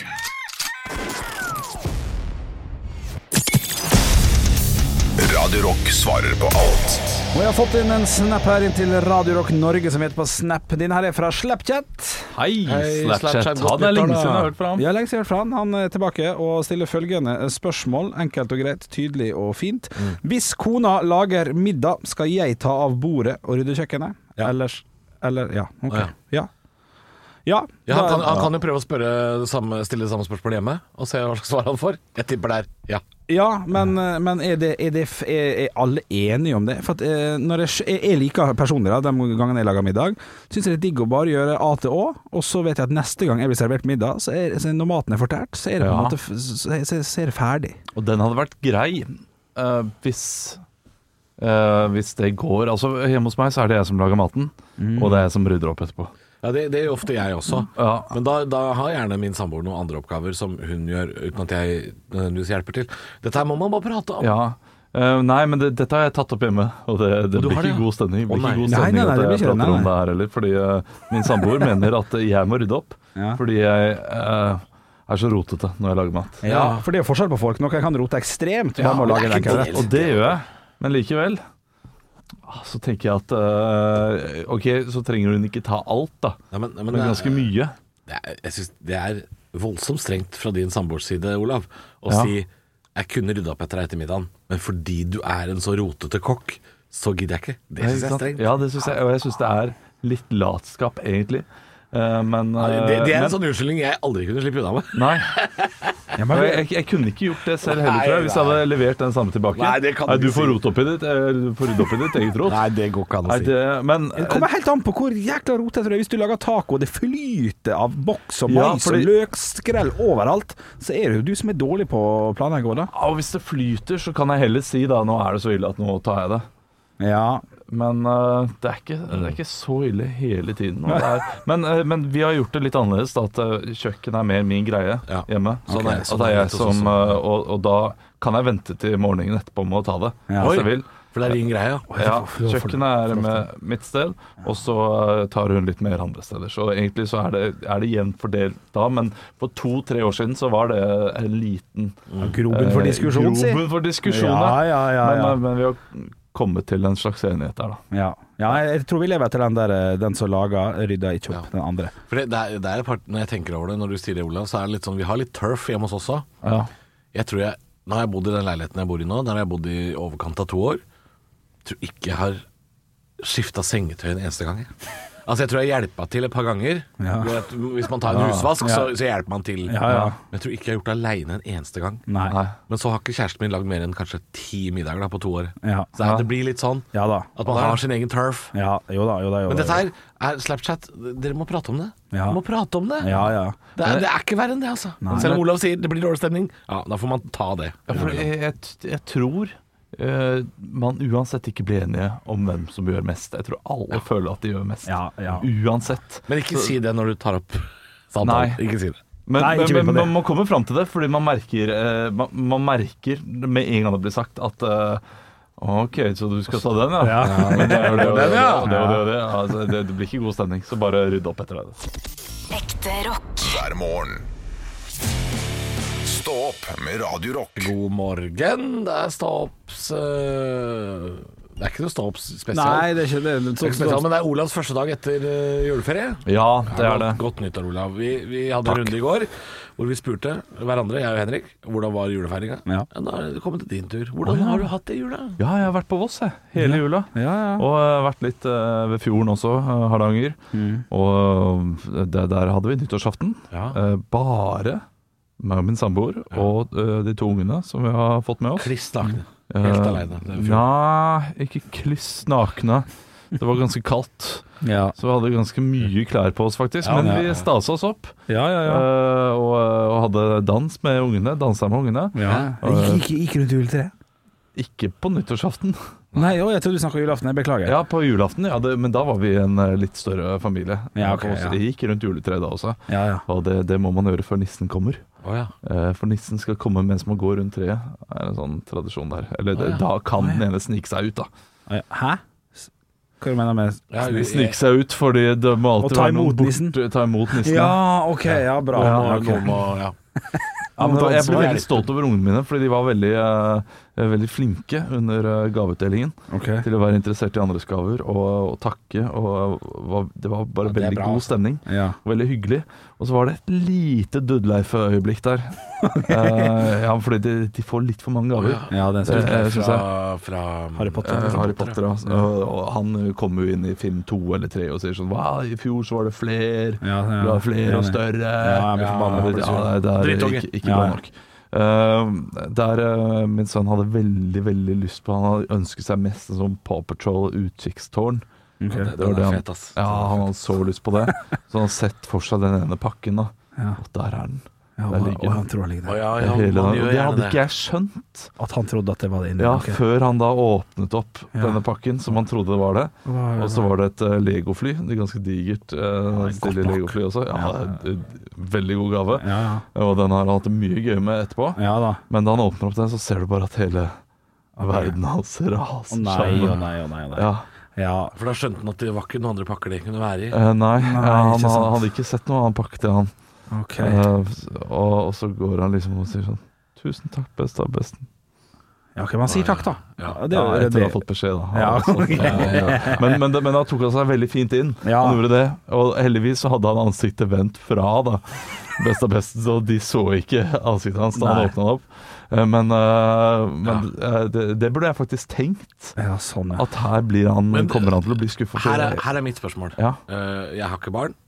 [SPEAKER 5] Radio Rock svarer på alt.
[SPEAKER 7] Og jeg har fått inn en snap her inn til Radio Rock Norge som heter på Snap. Din her er fra Slapchat.
[SPEAKER 8] Hei, Hei Slapchat. Han er lenge siden jeg har hørt fra han.
[SPEAKER 7] Ja, lenge siden jeg har hørt fra han. Han er tilbake og stiller følgende spørsmål. Enkelt og greit, tydelig og fint. Mm. Hvis kona lager middag, skal jeg ta av bordet og rydde kjøkkenet? Ja. Ellers, eller, ja, ok. Ja. ja. Ja,
[SPEAKER 2] ja han, kan, han kan jo prøve å spørre det samme, stille det samme spørsmål hjemme og se hva slags svar han får. Jeg tipper det er ja.
[SPEAKER 7] Ja, men, men er, det, er, det, er, er alle enige om det? For at, når jeg, jeg liker personlig da, de gangene jeg lager middag, synes jeg det er digg å bare gjøre A til Å, og så vet jeg at neste gang jeg blir servert middag, så er, så når maten er fortært, så er det på en ja. måte så, så, så er det ferdig.
[SPEAKER 8] Og den hadde vært grei uh, hvis uh, hvis det går. Altså hjemme hos meg så er det jeg som lager maten, mm. og det er jeg som rydder opp etterpå.
[SPEAKER 2] Ja, det, det gjør ofte jeg også. Ja. Men da, da har gjerne min samboer noen andre oppgaver som hun gjør uten at jeg nødvendigvis hjelper til. Dette her må man bare prate om.
[SPEAKER 8] Ja. Uh, nei, men det, dette har jeg tatt opp hjemme, og det, det blir ikke god stemning. Det blir ikke god stemning at jeg prater om det her heller, fordi uh, min samboer mener at jeg må rydde opp, ja. fordi jeg uh, er så rotete når jeg lager mat.
[SPEAKER 7] Ja, ja. For det er jo forskjell på folk. Noen kan rote ekstremt,
[SPEAKER 8] ja,
[SPEAKER 7] må lage den,
[SPEAKER 8] og det gjør jeg, men likevel så tenker jeg at uh, ok, så trenger hun ikke ta alt da, ja, men, men, men ganske mye.
[SPEAKER 2] Det er, jeg synes det er voldsomt strengt fra din samboers side, Olav, å
[SPEAKER 8] ja.
[SPEAKER 2] si jeg kunne rydde opp etter deg til middagen, men fordi du er en så rotete kokk, så gidder jeg ikke. Det synes jeg er strengt.
[SPEAKER 8] Ja, det synes jeg, og jeg synes det er litt latskap egentlig. Uh, men, uh,
[SPEAKER 2] ja, det, det er en
[SPEAKER 8] men,
[SPEAKER 2] sånn unnskyldning jeg aldri kunne slippe unna med.
[SPEAKER 8] Nei. Ja, men, jeg, jeg kunne ikke gjort det selv heller, tror jeg, hvis jeg hadde levert den samme tilbake.
[SPEAKER 2] Nei, det kan
[SPEAKER 8] nei,
[SPEAKER 2] du
[SPEAKER 8] du får
[SPEAKER 2] si.
[SPEAKER 8] rot opp i ditt, du får rydde opp i ditt eget rot.
[SPEAKER 2] Nei, det går ikke an å
[SPEAKER 8] nei,
[SPEAKER 2] si.
[SPEAKER 8] Det, men,
[SPEAKER 7] det kommer helt an på hvor jækla rotete det er. Hvis du lager taco, det flyter av boks og
[SPEAKER 8] ja,
[SPEAKER 7] mais
[SPEAKER 8] fordi,
[SPEAKER 7] og løkskrell overalt, så er det jo du som er dårlig på å planlegge da.
[SPEAKER 8] Ja, og hvis det flyter, så kan jeg heller si da, nå er det så ille at nå tar jeg det.
[SPEAKER 7] Ja.
[SPEAKER 8] Men uh, det, er ikke, det er ikke så ille hele tiden. Er, men, uh, men vi har gjort det litt annerledes, da, at uh, kjøkken er mer min greie ja. hjemme. Sånn okay. er, at det er jeg som, uh, og, og da kan jeg vente til morgenen etterpå med å ta det,
[SPEAKER 2] ja.
[SPEAKER 8] hvis jeg vil.
[SPEAKER 2] For det er din greie,
[SPEAKER 8] ja. ja kjøkkenet er med mitt sted, og så uh, tar hun litt mer andre steder. Så egentlig så er det, er det jevnt fordelt da, men for to-tre år siden så var det en liten
[SPEAKER 7] uh, Groben for diskusjon,
[SPEAKER 8] uh, Groben for diskusjon,
[SPEAKER 7] ja, ja, ja, ja.
[SPEAKER 8] Men, men vi har kommet til en slags enighet der da.
[SPEAKER 7] Ja, ja jeg tror vi lever etter den der, den som lager rydder ikke opp, ja. den andre.
[SPEAKER 2] For det, det, er, det er et part, når jeg tenker over det, når du sier det, Olav, så er det litt sånn, vi har litt turf hjemme hos oss også.
[SPEAKER 8] Ja.
[SPEAKER 2] Jeg tror jeg, nå har jeg bodd i den leiligheten jeg bor i nå, der har jeg bodd i overkant av to år. Jeg tror ikke jeg har skiftet sengetøy en eneste gang. Altså jeg tror jeg hjelpa til et par ganger.
[SPEAKER 7] Ja.
[SPEAKER 2] Hvis man tar en husvask,
[SPEAKER 7] Ja.
[SPEAKER 2] så, så hjelper man til.
[SPEAKER 7] Ja, ja.
[SPEAKER 2] Men jeg tror ikke jeg har gjort det alene en eneste gang.
[SPEAKER 7] Nei.
[SPEAKER 2] Men så har ikke kjæresten min lagd mer enn kanskje ti middager da, på to år.
[SPEAKER 7] Ja.
[SPEAKER 2] Så det blir litt sånn
[SPEAKER 7] ja, da.
[SPEAKER 2] at man har sin egen turf.
[SPEAKER 7] Ja, jo da, jo da, jo da.
[SPEAKER 2] Men dette her er Snapchat. Dere må prate om det.
[SPEAKER 7] Ja.
[SPEAKER 2] Dere må prate om det.
[SPEAKER 7] Ja, ja.
[SPEAKER 2] Det, er, det er ikke verre enn det, altså.
[SPEAKER 7] Nei.
[SPEAKER 2] Selv om Olav sier det blir dårlig stemning, ja, da får man ta det.
[SPEAKER 8] Ja, for jeg, jeg, jeg tror Uh, man uansett ikke blir enige om hvem som gjør mest. Jeg tror alle ja. føler at de gjør mest.
[SPEAKER 7] Ja, ja.
[SPEAKER 8] Uansett.
[SPEAKER 2] Men ikke
[SPEAKER 8] så,
[SPEAKER 2] si det når du tar opp samtalen. Ikke si det.
[SPEAKER 8] Men,
[SPEAKER 7] Nei, ikke
[SPEAKER 8] men, men
[SPEAKER 7] det.
[SPEAKER 8] man må komme fram til det, fordi man merker, uh, man, man merker med en gang det blir sagt at uh, OK, så du skal ta den, ja? ja. ja men det, er det, det, det, det, det, det, altså, det, det blir ikke god stemning, så bare rydd opp etter det.
[SPEAKER 6] Ekte rock.
[SPEAKER 5] Hver morgen. Stå opp med Radio Rock.
[SPEAKER 2] God morgen, det er Stå opps uh, Det er ikke noe Stå opps spesial.
[SPEAKER 7] Nei, det er ikke det, det, er
[SPEAKER 2] det er spesial, men det er Olavs første dag etter uh, juleferie.
[SPEAKER 8] Ja, det er det.
[SPEAKER 2] Godt nyttår, Olav. Vi, vi hadde en runde i går hvor vi spurte hverandre, jeg og Henrik, hvordan var julefeiringa. Ja. Ja, da er det kommet til din tur. Hvordan oh, ja. har du hatt det i jula?
[SPEAKER 8] Ja, jeg har vært på Voss jeg, hele
[SPEAKER 2] ja.
[SPEAKER 8] jula.
[SPEAKER 7] Ja, ja.
[SPEAKER 8] Og uh, vært litt uh, ved fjorden også, uh, Hardanger. Mm. Og uh, der, der hadde vi nyttårsaften. Ja. Uh, bare meg og min samboer ja. og uh, de to ungene som vi har fått med oss.
[SPEAKER 2] Kliss nakne. Helt uh, alene.
[SPEAKER 8] Nei, ikke kliss nakne. Det var ganske kaldt. Ja. Så vi hadde ganske mye klær på oss faktisk. Ja, men ja, ja. vi stasa oss opp
[SPEAKER 7] ja, ja, ja.
[SPEAKER 8] Uh, og, og hadde dans med ungene. Dansa med ungene.
[SPEAKER 7] Ja. Uh, gikk, gikk rundt juletreet?
[SPEAKER 8] Ikke på nyttårsaften.
[SPEAKER 7] Nei, å, jeg trodde du snakket om julaften, jeg beklager.
[SPEAKER 8] Ja, på julaften, ja, det, men da var vi en uh, litt større familie.
[SPEAKER 7] Ja, okay, ja.
[SPEAKER 8] Det gikk rundt juletreet da også.
[SPEAKER 7] Ja, ja.
[SPEAKER 8] Og det, det må man gjøre før nissen kommer.
[SPEAKER 2] Oh, ja.
[SPEAKER 8] uh, For nissen skal komme mens man går rundt treet. Det er en sånn tradisjon der. Eller det, oh, ja. da kan den ene snike seg ut da.
[SPEAKER 7] Oh, ja. Hæ? Hva du mener med
[SPEAKER 8] ja, snike seg ut? Fordi det må alltid være noen bort. Ta imot nissen.
[SPEAKER 7] Ja, ok, ja, bra.
[SPEAKER 2] Ja,
[SPEAKER 7] okay.
[SPEAKER 2] må, ja.
[SPEAKER 8] Ja, men jeg ble veldig stolt over ungene mine, fordi de var veldig, uh, veldig flinke under uh, gaveutdelingen
[SPEAKER 7] okay.
[SPEAKER 8] til å være interessert i andres gaver og, og takke. Og, og det var bare ja, veldig god stemning.
[SPEAKER 7] Ja.
[SPEAKER 8] Veldig hyggelig. Og så var det et lite Dudleif-øyeblikk der. Okay. Uh, ja, fordi de, de får litt for mange gaver.
[SPEAKER 7] Ja, den
[SPEAKER 2] det, det, fra, fra
[SPEAKER 7] Harry Potter.
[SPEAKER 8] Uh, Harry Potter, ja. ja. Og, og han kom jo inn i film to eller tre og sier sånn wow, i fjor så var det flere,
[SPEAKER 7] ja, ja.
[SPEAKER 8] det var flere og større.
[SPEAKER 7] Ja, jeg blir forbannet.
[SPEAKER 8] Ja, ja, det er ikke, ikke bra nok. Uh, der uh, min sønn hadde veldig, veldig lyst på. Han hadde ønsket seg mest en sånn Paw Patrol utkikkstårn.
[SPEAKER 2] Okay.
[SPEAKER 8] Det, det var det han, fet, ass. Ja, han hadde så lyst på det. Så han hadde sett for seg den ene pakken da.
[SPEAKER 7] Ja.
[SPEAKER 8] Og der er den.
[SPEAKER 7] Ja,
[SPEAKER 8] der ligger
[SPEAKER 7] og han tror han ligger der.
[SPEAKER 2] Oh, ja, ja,
[SPEAKER 8] Hele,
[SPEAKER 2] og
[SPEAKER 8] det hadde ikke jeg skjønt.
[SPEAKER 7] At han trodde at det var det inne.
[SPEAKER 8] Ja,
[SPEAKER 7] okay.
[SPEAKER 8] før han da åpnet opp
[SPEAKER 7] ja.
[SPEAKER 8] denne pakken som han trodde det var det.
[SPEAKER 7] Oh, ja, ja.
[SPEAKER 8] Og så var det et uh, Lego-fly. Det er ganske digert uh, stille Lego-fly også. Ja, ja. Veldig god gave.
[SPEAKER 7] Ja, ja.
[SPEAKER 8] Og den har han hatt det mye gøy med etterpå.
[SPEAKER 7] Ja, da.
[SPEAKER 8] Men da han åpner opp den, så ser du bare at hele okay. verden hans raser
[SPEAKER 7] sammen. Å nei, å nei, å nei, nei.
[SPEAKER 8] Ja.
[SPEAKER 7] Ja.
[SPEAKER 2] For da skjønte han at det var ikke noen andre pakker det kunne være i.
[SPEAKER 8] Uh, nei,
[SPEAKER 7] nei
[SPEAKER 8] ja, han, han hadde ikke sett noe annen pakke til han.
[SPEAKER 7] Okay.
[SPEAKER 8] Uh, og, og så går han liksom og sier sånn tusen takk, best av besten.
[SPEAKER 7] Ja, ok, man sier takk da.
[SPEAKER 8] Ja, det, ja etter å ha fått beskjed da.
[SPEAKER 7] Ja, okay.
[SPEAKER 8] ja, ja. Men, men, men da tok han seg veldig fint inn.
[SPEAKER 7] Ja.
[SPEAKER 8] Han gjorde det. Og heldigvis så hadde han ansiktet vendt fra da best av besten, så de så ikke ansiktet hans da han åpnet han opp. Men, uh, men ja. uh, det, det burde jeg faktisk tenkt.
[SPEAKER 7] Ja, sånn, ja.
[SPEAKER 8] At her blir han,
[SPEAKER 2] men,
[SPEAKER 8] kommer han til å bli skuffet.
[SPEAKER 2] Her er, her er mitt spørsmål.
[SPEAKER 8] Ja.
[SPEAKER 2] Uh, jeg har ikke barn,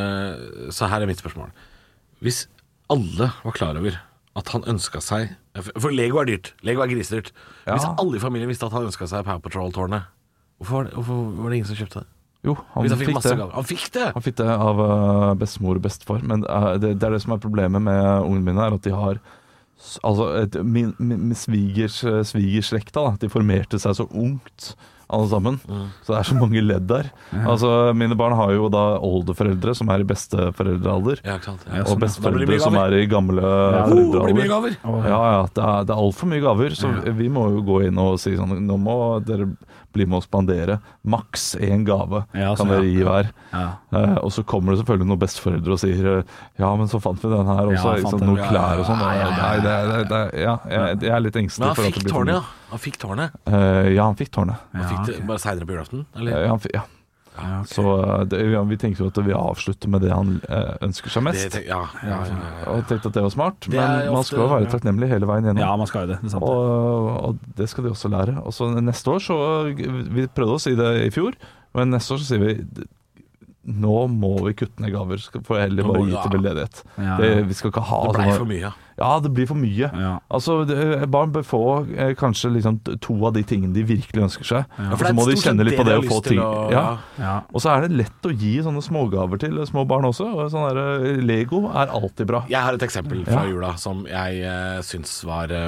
[SPEAKER 2] uh, så her er mitt spørsmål. Hvis alle var klar over at han ønsket seg, for Lego er dyrt, Lego er grisedyrt. Ja. Hvis alle i familien visste at han ønsket seg Paw Patrol-tårnet, hvorfor var, det, hvorfor var det ingen som kjøpte det?
[SPEAKER 8] Jo, han,
[SPEAKER 2] han,
[SPEAKER 8] fikk
[SPEAKER 2] fikk
[SPEAKER 8] det.
[SPEAKER 2] han fikk det
[SPEAKER 8] Han fikk det av uh, bestemor og bestefar. Men uh, det, det er det som er problemet med ungene mine, er at de har altså et, min, min, min svigers, svigerslekta da, de formerte seg så ungt alle sammen, mm. så det er så mange ledd der. Ja. Altså, mine barn har jo da oldeforeldre som er i besteforeldrealder,
[SPEAKER 2] ja, ja,
[SPEAKER 8] og besteforeldre som er i gamle ja, foreldrealder.
[SPEAKER 2] Oh,
[SPEAKER 8] ja, ja, det er, det er alt for mye gaver, så ja. vi må jo gå inn og si sånn, nå må dere bli med å spandere maks en gave, ja, kan dere gi hver.
[SPEAKER 7] Ja.
[SPEAKER 8] Uh, og så kommer det selvfølgelig noen besteforeldre og sier, ja, men så fant vi den her også, ja, sånn, noen klær og sånn. Ja, ja, ja, ja. Det, det, ja, jeg, jeg er litt engstelig.
[SPEAKER 2] Men han fikk tårnet, ja. Han fikk tårnet.
[SPEAKER 8] Uh, ja, han fikk tårnet.
[SPEAKER 2] Han fikk det bare senere på julaften, eller?
[SPEAKER 8] Ja, han fikk, ja. Ja, okay. Så det, vi tenkte jo at vi avslutter med det han eh, ønsker seg mest.
[SPEAKER 2] Det, ja, ja, ja, ja.
[SPEAKER 8] Og jeg tenkte at det var smart,
[SPEAKER 2] det
[SPEAKER 8] men man skal jo være takknemlig hele veien gjennom.
[SPEAKER 7] Ja, man skal jo det, det er sant.
[SPEAKER 8] Og, og det skal de også lære. Og så neste år så, vi prøvde å si det i fjor, men neste år så sier vi nå må vi kutte ned gaver, for heller bare gi til veldedighet.
[SPEAKER 2] Ja.
[SPEAKER 8] Det, vi skal ikke ha
[SPEAKER 2] Det ble
[SPEAKER 8] sånne-
[SPEAKER 2] for mye.
[SPEAKER 8] Ja, det blir for mye.
[SPEAKER 7] Ja.
[SPEAKER 8] Altså, det, barn bør få eh, kanskje liksom to av de tingene de virkelig ønsker seg.
[SPEAKER 2] Ja,
[SPEAKER 8] Og
[SPEAKER 2] for det
[SPEAKER 8] så
[SPEAKER 2] er
[SPEAKER 8] må de
[SPEAKER 2] stort sett
[SPEAKER 8] kjenne litt
[SPEAKER 2] det
[SPEAKER 8] på
[SPEAKER 2] de
[SPEAKER 8] det
[SPEAKER 2] har
[SPEAKER 8] å få
[SPEAKER 2] lyst til
[SPEAKER 8] ting.
[SPEAKER 2] å-
[SPEAKER 8] Ja.
[SPEAKER 7] Ja.
[SPEAKER 8] Og så er det lett å gi sånne smågaver til små barn også. Og sånn der, eh, Lego er alltid bra.
[SPEAKER 2] Jeg har et eksempel fra
[SPEAKER 8] Ja.
[SPEAKER 2] jula som jeg uh, syns var uh,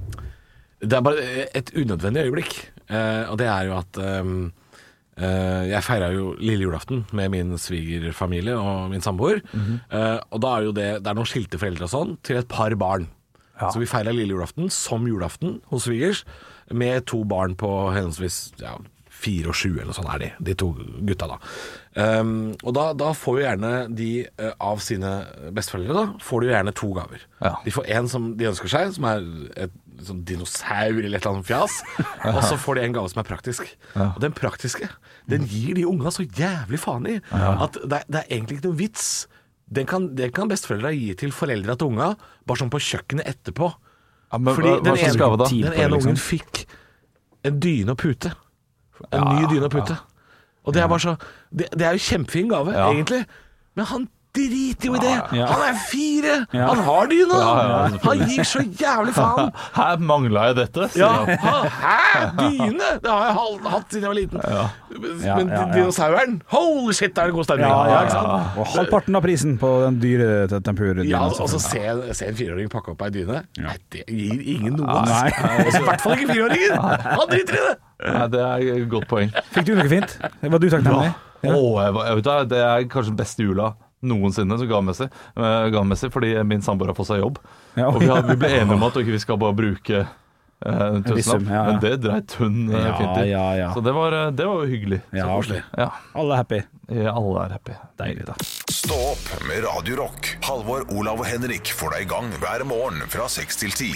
[SPEAKER 2] Det er bare et unødvendig øyeblikk. Uh, og det er jo at um, uh, jeg feira jo lille julaften med min svigerfamilie og min samboer.
[SPEAKER 8] Mhm.
[SPEAKER 2] uh, og da er jo det Det er noen skilte foreldre og sånn til et par barn. Så vi feira lille julaften som julaften hos svigers, med to barn på henholdsvis ja, fire og sju, eller sånn er de, de to gutta da. Um, og da, da får jo gjerne de uh, av sine besteforeldre da, får de jo gjerne to gaver.
[SPEAKER 8] Ja.
[SPEAKER 2] De får en som de ønsker seg, som er et sånn dinosaur eller et eller annet fjas, og så får de en gave som er praktisk.
[SPEAKER 8] Ja.
[SPEAKER 2] Og den praktiske, den gir de unga så jævlig faen i,
[SPEAKER 8] Ja.
[SPEAKER 2] at det, er- det er egentlig ikke noe vits. Den kan, den kan besteforeldre gi til foreldre til unga, bare sånn på kjøkkenet etterpå.
[SPEAKER 8] Ja, men
[SPEAKER 2] Fordi
[SPEAKER 8] hva- hva
[SPEAKER 2] den
[SPEAKER 8] slags
[SPEAKER 2] ene,
[SPEAKER 8] gave da?
[SPEAKER 2] den
[SPEAKER 8] Tid på det,
[SPEAKER 2] ene
[SPEAKER 8] liksom?
[SPEAKER 2] ungen fikk en dyne og pute. En
[SPEAKER 8] Ja,
[SPEAKER 2] ny dyne og pute.
[SPEAKER 8] ja.
[SPEAKER 2] Og det er bare så Det, det er jo kjempefin gave,
[SPEAKER 8] Ja.
[SPEAKER 2] egentlig. Men han driter jo i det!
[SPEAKER 8] Ja.
[SPEAKER 2] Han er fire!
[SPEAKER 8] Ja.
[SPEAKER 2] Han har dyna!
[SPEAKER 8] Ja, ja,
[SPEAKER 2] han
[SPEAKER 8] selvfølgelig.
[SPEAKER 2] gir så jævlig faen!
[SPEAKER 8] Her mangla jeg dette. sier
[SPEAKER 2] Ja,
[SPEAKER 8] han.
[SPEAKER 2] ha- Hæ? Dyne? Det har jeg hal- hatt siden jeg var liten.
[SPEAKER 8] Ja.
[SPEAKER 7] Ja,
[SPEAKER 2] Men
[SPEAKER 7] ja, ja.
[SPEAKER 2] dinosauren, holy shit, det er det god stemning.
[SPEAKER 7] Ja, ja,
[SPEAKER 2] ikke sant?
[SPEAKER 7] ja. Og halvparten av prisen på den dyre te- tempurdyna.
[SPEAKER 2] Ja, og så se, se en fireåring pakke opp ei dyne. Nei, det gir ingen noe.
[SPEAKER 7] Nei.
[SPEAKER 2] Altså, I hvert fall ikke fireåringen! Han driter i det!
[SPEAKER 8] Nei, det er et godt poeng.
[SPEAKER 7] Fikk du noe fint? Var du takknemlig?
[SPEAKER 8] Ja. Åh, jeg, var- jeg vet, det, det er kanskje den beste jula noensinne, så gavmessig, uh, gavmessig fordi min samboer har fått seg jobb.
[SPEAKER 7] Ja,
[SPEAKER 8] og vi, har, vi ble enige om at ok, vi skal bare bruke uh, en
[SPEAKER 7] viss sum,
[SPEAKER 8] tusenlapp,
[SPEAKER 7] ja, ja.
[SPEAKER 8] men det dreit hun uh,
[SPEAKER 7] Ja,
[SPEAKER 8] fint i.
[SPEAKER 7] ja, ja.
[SPEAKER 8] Så det var, uh, det var jo hyggelig.
[SPEAKER 7] Ja,
[SPEAKER 8] Så koselig. Ja.
[SPEAKER 7] Alle er happy.
[SPEAKER 8] Ja, alle er happy.
[SPEAKER 7] Deilig, da.
[SPEAKER 5] Stå opp med Radio Rock. Halvor, Olav og Henrik får deg i gang hver morgen fra seks til ti.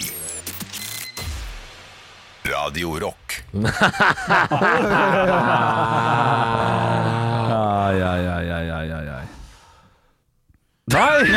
[SPEAKER 5] Radio Rock.
[SPEAKER 7] Ai, ai, ai, ai, ai, ai, ai.
[SPEAKER 8] Nei!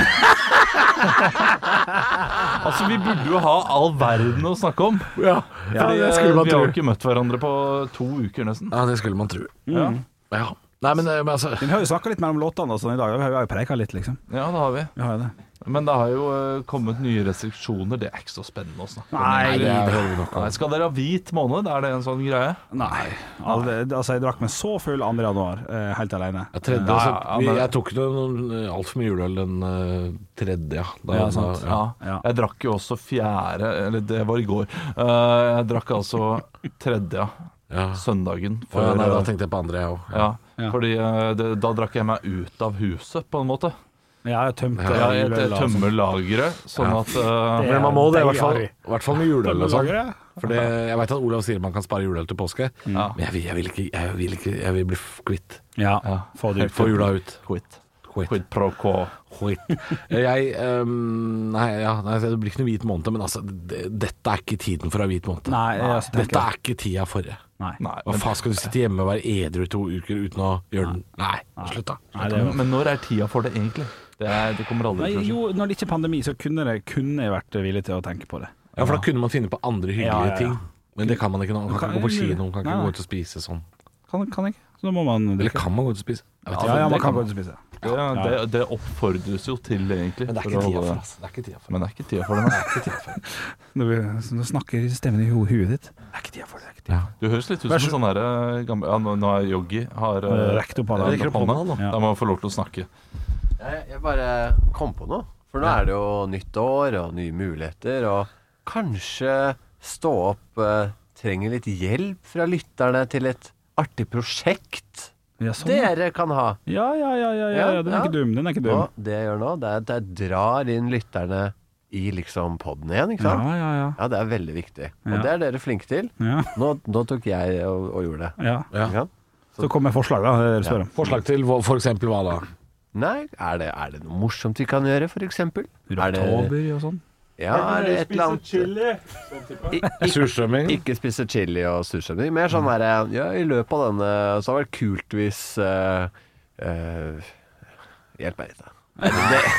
[SPEAKER 8] Altså, vi burde jo ha all verden å snakke om.
[SPEAKER 2] Ja,
[SPEAKER 8] Fordi,
[SPEAKER 2] det skulle man
[SPEAKER 8] vi har
[SPEAKER 2] tro.
[SPEAKER 8] jo ikke møtt hverandre på to uker nesten.
[SPEAKER 2] Ja, det skulle man tro.
[SPEAKER 8] Ja.
[SPEAKER 2] Ja. Nei, men, men altså
[SPEAKER 7] Vi har jo snakka litt mellom låtene og sånn i dag. Vi har jo preika litt, liksom.
[SPEAKER 8] Ja, det har vi.
[SPEAKER 7] Vi har jo det.
[SPEAKER 8] Men det har jo eh, kommet nye restriksjoner. Det er ikke så spennende å snakke om.
[SPEAKER 7] Nei,
[SPEAKER 2] det er
[SPEAKER 7] det-
[SPEAKER 2] hører vi nok om.
[SPEAKER 8] Nei, skal dere ha hvit måned? Er det en sånn greie?
[SPEAKER 7] Nei. Alle, altså, jeg drakk meg så full andre januar, eh, helt alene.
[SPEAKER 2] Ja, tredje,
[SPEAKER 8] Ja,
[SPEAKER 2] altså,
[SPEAKER 8] ja,
[SPEAKER 2] vi,
[SPEAKER 8] men-
[SPEAKER 2] jeg tok ikke altfor mye juleøl den uh, tredje, ja. Da,
[SPEAKER 7] Ja, sant.
[SPEAKER 2] da-
[SPEAKER 8] Ja.
[SPEAKER 7] Ja.
[SPEAKER 8] Jeg drakk jo også fjerde, eller det var i går. Eh, jeg drakk altså tredje,
[SPEAKER 2] Ja.
[SPEAKER 8] søndagen.
[SPEAKER 2] Å, ja, nei, da
[SPEAKER 8] eh,
[SPEAKER 2] tenkte jeg på andre, jeg òg.
[SPEAKER 8] ja,
[SPEAKER 7] Ja.
[SPEAKER 8] fordi eh, det, da drakk jeg meg ut av huset, på en måte.
[SPEAKER 7] Ja, jeg tømte
[SPEAKER 8] Ja, jeg,
[SPEAKER 7] juleøl,
[SPEAKER 8] jeg
[SPEAKER 7] altså.
[SPEAKER 8] tømmer lageret, sånn
[SPEAKER 2] Ja.
[SPEAKER 8] at eh,
[SPEAKER 2] Men man må det, i hvert fall,
[SPEAKER 7] Deilig,
[SPEAKER 2] i hvert fall med juleøl og sånn.
[SPEAKER 7] Tømmerlageret?
[SPEAKER 2] For det, jeg veit at Olav sier man kan spare juleøl til påske,
[SPEAKER 8] Ja.
[SPEAKER 2] men jeg vil, jeg vil ikke Jeg vil, ikke, jeg vil bli f- kvitt.
[SPEAKER 7] Ja,
[SPEAKER 8] Ja.
[SPEAKER 7] få det ut.
[SPEAKER 2] Få jula ut.
[SPEAKER 8] Quit.
[SPEAKER 2] Quit.
[SPEAKER 8] Quid pro quo.
[SPEAKER 2] Quit. Jeg ehm, Nei, ja, nei, det blir ikke noe hvit måned, men altså det, dette er ikke tiden for å ha hvit måned.
[SPEAKER 7] Nei, jeg også tenker-
[SPEAKER 2] Dette er ikke tida for det.
[SPEAKER 7] Nei.
[SPEAKER 8] Nei,
[SPEAKER 2] Hva
[SPEAKER 8] men,
[SPEAKER 2] faen, skal du sitte hjemme og være edru i to uker uten å gjøre den? Nei, slutt da.
[SPEAKER 7] Nei, det var...
[SPEAKER 8] men når er tida for det, egentlig? Det, er, det kommer aldri
[SPEAKER 7] Nei,
[SPEAKER 8] til å skje.
[SPEAKER 7] jo, når det ikke er pandemi, så kunne, det, kunne jeg vært villig til å tenke på det.
[SPEAKER 2] Ja, for da kunne man finne på andre hyggelige
[SPEAKER 7] Ja, ja, ja.
[SPEAKER 2] ting. Men det kan man ikke nå. Man kan
[SPEAKER 7] Kan-
[SPEAKER 2] ikke gå på kino, man kan
[SPEAKER 7] Nei,
[SPEAKER 2] ikke
[SPEAKER 7] nei.
[SPEAKER 2] gå ut og spise sånn.
[SPEAKER 7] Kan, kan jeg ikke? Så da må man
[SPEAKER 2] Eller
[SPEAKER 7] drikke.
[SPEAKER 2] kan man gå ut og spise? Jeg vet
[SPEAKER 7] Ja,
[SPEAKER 2] ikke.
[SPEAKER 7] ja, man
[SPEAKER 8] det
[SPEAKER 7] kan
[SPEAKER 8] kan
[SPEAKER 7] gå ut og spise.
[SPEAKER 8] Det, det, det oppfordres jo til, egentlig.
[SPEAKER 2] Men det er
[SPEAKER 8] for
[SPEAKER 2] ikke
[SPEAKER 8] å
[SPEAKER 2] tida
[SPEAKER 8] holde-
[SPEAKER 2] for oss. Det er ikke tida for
[SPEAKER 8] Men det er ikke tida for det. Nei.
[SPEAKER 7] Når vi, nå snakker stemmen i ho- huet ditt. Det er ikke tida for det. Det er ikke tida.
[SPEAKER 8] Du høres litt ut
[SPEAKER 7] Vær
[SPEAKER 8] som
[SPEAKER 7] så-
[SPEAKER 8] en sånn her eh, gammel Ja, nå, nå er Yogi har
[SPEAKER 7] Eh,
[SPEAKER 8] uh,
[SPEAKER 7] rekt opp hånda.
[SPEAKER 2] rekker opp hånda nå.
[SPEAKER 7] Ja.
[SPEAKER 8] Da må han få lov til å snakke.
[SPEAKER 9] Jeg, jeg bare kom på noe. For nå er det jo nytt år og nye muligheter, og kanskje Stå opp eh, trenger litt hjelp fra lytterne til et artig prosjekt
[SPEAKER 7] Ja, sånn, ja.
[SPEAKER 9] dere kan ha.
[SPEAKER 7] Ja, ja, ja, ja, ja, ja. Den er ikke dum. Den er ikke dum.
[SPEAKER 9] Og det jeg gjør nå, det er at jeg drar inn lytterne i liksom podden igjen, ikke
[SPEAKER 7] Ja,
[SPEAKER 9] sant?
[SPEAKER 7] ja, ja.
[SPEAKER 9] Ja, det er veldig viktig. Og
[SPEAKER 7] Ja.
[SPEAKER 9] det er dere flinke til.
[SPEAKER 7] ja.
[SPEAKER 9] Nå, nå tok jeg og, og gjorde det.
[SPEAKER 7] ja.
[SPEAKER 2] Ja.
[SPEAKER 9] Ikke sant?
[SPEAKER 7] Så kom jeg forslag, da. Det spør om.
[SPEAKER 2] Forslag til hva- for eksempel hva da?
[SPEAKER 9] Nei, er det, er det noe morsomt vi kan gjøre, for eksempel? Er det,
[SPEAKER 7] Oktober og sånn.
[SPEAKER 9] ja, er det et eller annet I- ikke-
[SPEAKER 2] Surstrømming?
[SPEAKER 9] Ikke spise chili og surstrømming. Mer sånn derre ja, i løpet av denne så har det vært kult hvis eh, eh, Hjelp meg litt, da. Det,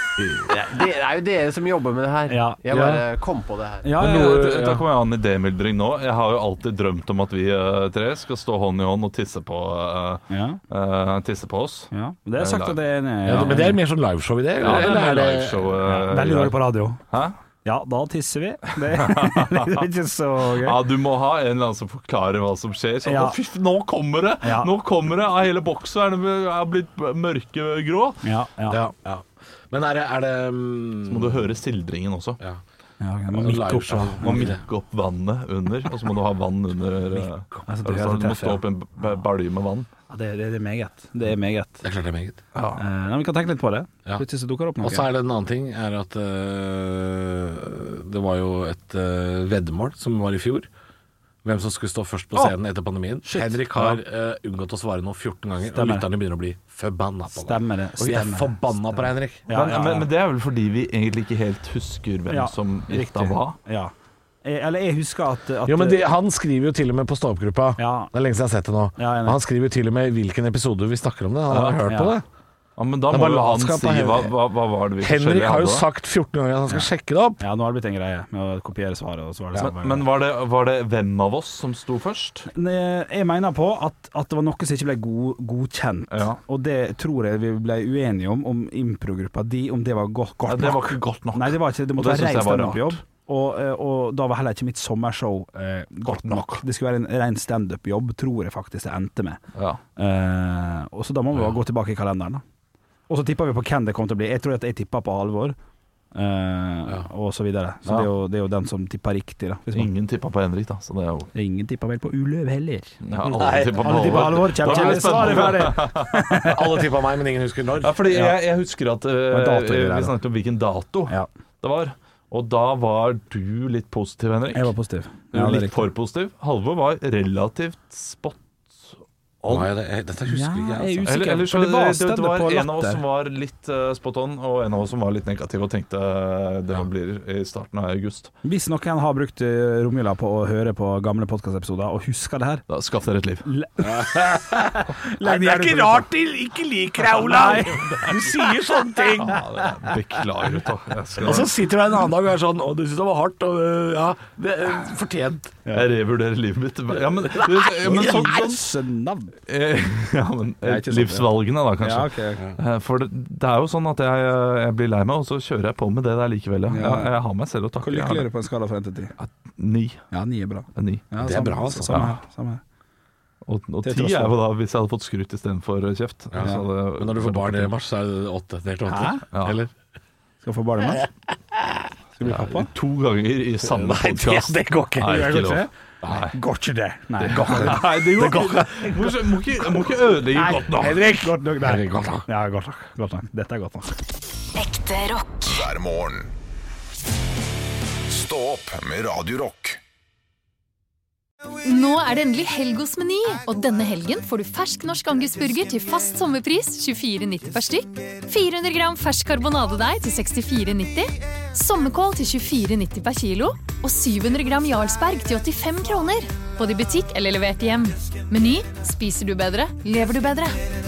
[SPEAKER 9] Ja, det er jo dere som jobber med det her.
[SPEAKER 7] Ja.
[SPEAKER 9] Jeg bare kom på det her.
[SPEAKER 7] Ja,
[SPEAKER 8] Men
[SPEAKER 7] ja,
[SPEAKER 8] noe,
[SPEAKER 7] ja.
[SPEAKER 8] Da kommer jeg an i idémyldring nå. Jeg har jo alltid drømt om at vi uh, tre skal stå hånd i hånd og tisse på, uh,
[SPEAKER 7] Ja.
[SPEAKER 8] uh, tisse på oss.
[SPEAKER 7] Ja, det er sagt at det er en
[SPEAKER 2] Ja, men det er mer sånn liveshow i det?
[SPEAKER 8] Ja, det
[SPEAKER 2] eller
[SPEAKER 8] er
[SPEAKER 2] er det
[SPEAKER 8] liveshow. Uh,
[SPEAKER 7] Veldig dårlig på radio.
[SPEAKER 8] Hæ?
[SPEAKER 7] Ja, da tisser vi. Det er ikke så gøy.
[SPEAKER 8] Ja, du må ha en eller annen som forklarer hva som skjer. Sånn,
[SPEAKER 7] Ja.
[SPEAKER 8] «Å, fy, nå kommer det!
[SPEAKER 7] Ja.
[SPEAKER 8] Nå kommer det! Av hele boksen er det er blitt mørkegrå.
[SPEAKER 7] Ja, ja.
[SPEAKER 2] Ja, ja. Men er det, er det um,
[SPEAKER 8] Så må du høre sildringen også.
[SPEAKER 2] Ja.
[SPEAKER 7] Ja, jeg må mikke opp,
[SPEAKER 2] Liveshow.
[SPEAKER 8] Du må mikke opp vannet under, og så må du ha vann under. uh,
[SPEAKER 7] Altså, det
[SPEAKER 8] så
[SPEAKER 7] høres
[SPEAKER 8] du må
[SPEAKER 7] tøft,
[SPEAKER 8] stå
[SPEAKER 7] ja.
[SPEAKER 8] opp en b- balje med vann.
[SPEAKER 7] Ja, det, det, det er meget. Det er meget.
[SPEAKER 2] Det er klart det er meget.
[SPEAKER 8] Ja.
[SPEAKER 7] Eh, men vi kan tenke litt på det.
[SPEAKER 2] Ja.
[SPEAKER 7] Plutselig så dukker det opp noe.
[SPEAKER 2] Og så er det en annen ting, er at øh, det var jo et øh, veddemål som var i fjor. Hvem som skulle stå først på scenen etter pandemien.
[SPEAKER 7] Shit.
[SPEAKER 2] Henrik har øh, unngått å svare nå fjorten ganger,
[SPEAKER 7] Stemmer.
[SPEAKER 2] og lytterne begynner å bli forbanna på deg.
[SPEAKER 7] Stemmer det.
[SPEAKER 2] Og vi er
[SPEAKER 7] Stemmer.
[SPEAKER 2] forbanna på deg, Henrik.
[SPEAKER 7] Ja,
[SPEAKER 8] Men,
[SPEAKER 7] ja, ja.
[SPEAKER 8] men, men det er vel fordi vi egentlig ikke helt husker hvem
[SPEAKER 7] Ja,
[SPEAKER 8] som gjetta
[SPEAKER 7] riktig.
[SPEAKER 8] hva.
[SPEAKER 7] Ja. Eh, Eller jeg husker at, at
[SPEAKER 2] Jo, men de, Han skriver jo til og med på stå-opp-gruppa.
[SPEAKER 7] Ja.
[SPEAKER 2] Det er lenge siden jeg har sett det nå.
[SPEAKER 7] Ja, jeg er enig.
[SPEAKER 2] Og han skriver jo til og med hvilken episode vi snakker om det. Han har
[SPEAKER 8] Ja.
[SPEAKER 2] hørt
[SPEAKER 7] Ja.
[SPEAKER 2] på det.
[SPEAKER 8] Ja, men da
[SPEAKER 2] Det er
[SPEAKER 8] må
[SPEAKER 2] bare
[SPEAKER 8] jo han
[SPEAKER 2] latskap
[SPEAKER 8] si
[SPEAKER 2] av
[SPEAKER 8] hva,
[SPEAKER 2] Henrik.
[SPEAKER 8] hva, hva var det vi
[SPEAKER 2] Henrik
[SPEAKER 8] forskjellige
[SPEAKER 2] har jo
[SPEAKER 8] hadde.
[SPEAKER 2] sagt fjorten ganger at han skal sjekke det opp.
[SPEAKER 7] Ja, nå har det blitt en greie med å kopiere svaret. Og så var det
[SPEAKER 8] Men, men var, det, var det hvem av oss som sto først?
[SPEAKER 7] Ne- Jeg mener på at, at det var noe som ikke ble god, godkjent.
[SPEAKER 8] Ja.
[SPEAKER 7] Og det tror jeg vi ble uenige om, om improgruppa di, om det var godt, godt
[SPEAKER 8] Ja, det var ikke godt nok.
[SPEAKER 7] Nei, det var ikke det. Det
[SPEAKER 8] Og
[SPEAKER 7] måtte
[SPEAKER 8] det
[SPEAKER 7] være
[SPEAKER 8] synes
[SPEAKER 7] ren
[SPEAKER 8] jeg var
[SPEAKER 7] standup-jobb. Og, eh, og da var heller ikke mitt sommershow eh, godt nok. Det skulle være en ren standup-jobb, tror jeg faktisk det endte med.
[SPEAKER 8] Ja.
[SPEAKER 7] Eh, og så da må vi bare gå tilbake i kalenderen, da. Og så tippa vi på hvem det kom til å bli. Jeg tror at jeg tippa på Halvor. Uh, og så videre. Så
[SPEAKER 8] Ja.
[SPEAKER 7] det, er jo, det er jo den som tippa riktig, da. Hvis man,
[SPEAKER 8] Ingen tippa på Henrik, da. Så det er jo
[SPEAKER 7] ingen tippa vel på Uløv heller.
[SPEAKER 8] Ja, alle
[SPEAKER 7] Nei,
[SPEAKER 8] tippa på
[SPEAKER 7] alle tippa
[SPEAKER 8] Halvor.
[SPEAKER 7] Halvor. Kjem,
[SPEAKER 8] Da blir
[SPEAKER 7] kjem,
[SPEAKER 8] det
[SPEAKER 7] svaret ferdig.
[SPEAKER 8] spennende.
[SPEAKER 2] Alle tippa meg, men ingen husker når.
[SPEAKER 8] Ja, fordi jeg, jeg husker at uh,
[SPEAKER 7] var dato i det der,
[SPEAKER 8] vi
[SPEAKER 7] da.
[SPEAKER 8] snakket om hvilken dato
[SPEAKER 7] Ja.
[SPEAKER 8] det var. Og da var du litt positiv, Henrik.
[SPEAKER 7] Jeg var positiv.
[SPEAKER 8] Du
[SPEAKER 7] Ja,
[SPEAKER 8] var
[SPEAKER 7] det er
[SPEAKER 8] litt
[SPEAKER 7] riktig.
[SPEAKER 8] for positiv. Halvor var relativt spot on.
[SPEAKER 2] Nei, det, jeg, dette husker ikke
[SPEAKER 7] Ja,
[SPEAKER 2] jeg.
[SPEAKER 7] jeg er
[SPEAKER 2] Altså.
[SPEAKER 7] usikker.
[SPEAKER 8] Eller, eller så
[SPEAKER 7] for det var
[SPEAKER 8] det, det,
[SPEAKER 7] standup
[SPEAKER 8] var
[SPEAKER 7] på
[SPEAKER 8] en av oss
[SPEAKER 7] Latter.
[SPEAKER 8] som var litt uh, spot on, og en av oss som var litt negativ og tenkte uh, det blir i starten av august.
[SPEAKER 7] Hvis noen har brukt uh, romjula på å høre på gamle podkastepisoder og husker det her
[SPEAKER 8] Da skaff dere et liv.
[SPEAKER 7] le-
[SPEAKER 2] Nei, det er ikke rart de ikke liker deg, Olav! Du sier sånne ting!
[SPEAKER 8] Ja, det er- Beklager, gutta. Jeg, skal-
[SPEAKER 2] Og så sitter du en annen dag og er sånn Å, du syns det var hardt, og øh, ja, det er fortjent.
[SPEAKER 8] jeg revurderer livet mitt. Ja, men, ja, men sånn, sånn
[SPEAKER 7] Jøsse navn.
[SPEAKER 8] eh, ja, men
[SPEAKER 7] Det er
[SPEAKER 8] eh,
[SPEAKER 7] ikke sånn,
[SPEAKER 8] livsvalgene, da, kanskje.
[SPEAKER 7] Ja, ok, ok.
[SPEAKER 8] Eh, For det, det er jo sånn at jeg, jeg blir lei meg, og så kjører jeg på med det der likevel. Ja.
[SPEAKER 7] Ja.
[SPEAKER 8] Jeg, jeg har meg selv å
[SPEAKER 7] Hvor
[SPEAKER 8] takke.
[SPEAKER 7] lykkelig er
[SPEAKER 8] Jeg
[SPEAKER 7] du på en skala fra én til ti?
[SPEAKER 8] har Ni.
[SPEAKER 7] Ja, ni er bra.
[SPEAKER 8] Ni.
[SPEAKER 7] Ja,
[SPEAKER 2] Det er
[SPEAKER 7] samme-
[SPEAKER 2] bra, altså.
[SPEAKER 7] Samme
[SPEAKER 8] Ja.
[SPEAKER 7] her. Samme her.
[SPEAKER 8] Og, og
[SPEAKER 7] Til
[SPEAKER 8] ti
[SPEAKER 7] tross for-
[SPEAKER 8] er jo da hvis jeg hadde fått skryt istedenfor kjeft.
[SPEAKER 2] Ja.
[SPEAKER 8] Så hadde-
[SPEAKER 2] Men når du får barn i mars, så er det åtte. Delt åtte.
[SPEAKER 7] Hæ?
[SPEAKER 8] Ja.
[SPEAKER 2] Eller?
[SPEAKER 7] Skal få barn i mars? Skal du bli pappa?
[SPEAKER 8] To ganger i samme
[SPEAKER 2] Nei, det,
[SPEAKER 8] podkast.
[SPEAKER 2] det går ikke.
[SPEAKER 8] Nei,
[SPEAKER 7] Det
[SPEAKER 8] ikke
[SPEAKER 7] går
[SPEAKER 8] lov.
[SPEAKER 7] ikke.
[SPEAKER 8] Nei.
[SPEAKER 7] Går ikke det. Nei,
[SPEAKER 8] Det går ikke. Nei, det går ikke. Må ikke- Må ikke, må ikke ødelegge
[SPEAKER 7] Nei,
[SPEAKER 8] godt nok.
[SPEAKER 7] Henrik, godt nok. Nei.
[SPEAKER 2] Henrik, godt nok.
[SPEAKER 7] Ja, godt nok. Godt nok. Dette er godt nok.
[SPEAKER 6] Ekte rock.
[SPEAKER 5] hver morgen. Stå opp med Radio Rock.
[SPEAKER 14] Nå er det endelig helg hos Meny, og denne helgen får du fersk norsk angusburger til fast sommerpris tjuefire nitti per stykk, fire hundre gram fersk karbonadedeig til sekstifire nitti, sommerkål til tjuefire nitti per kilo, og syv hundre gram Jarlsberg til åttifem kroner. Både i butikk eller levert hjem. Meny, spiser du bedre, lever du bedre.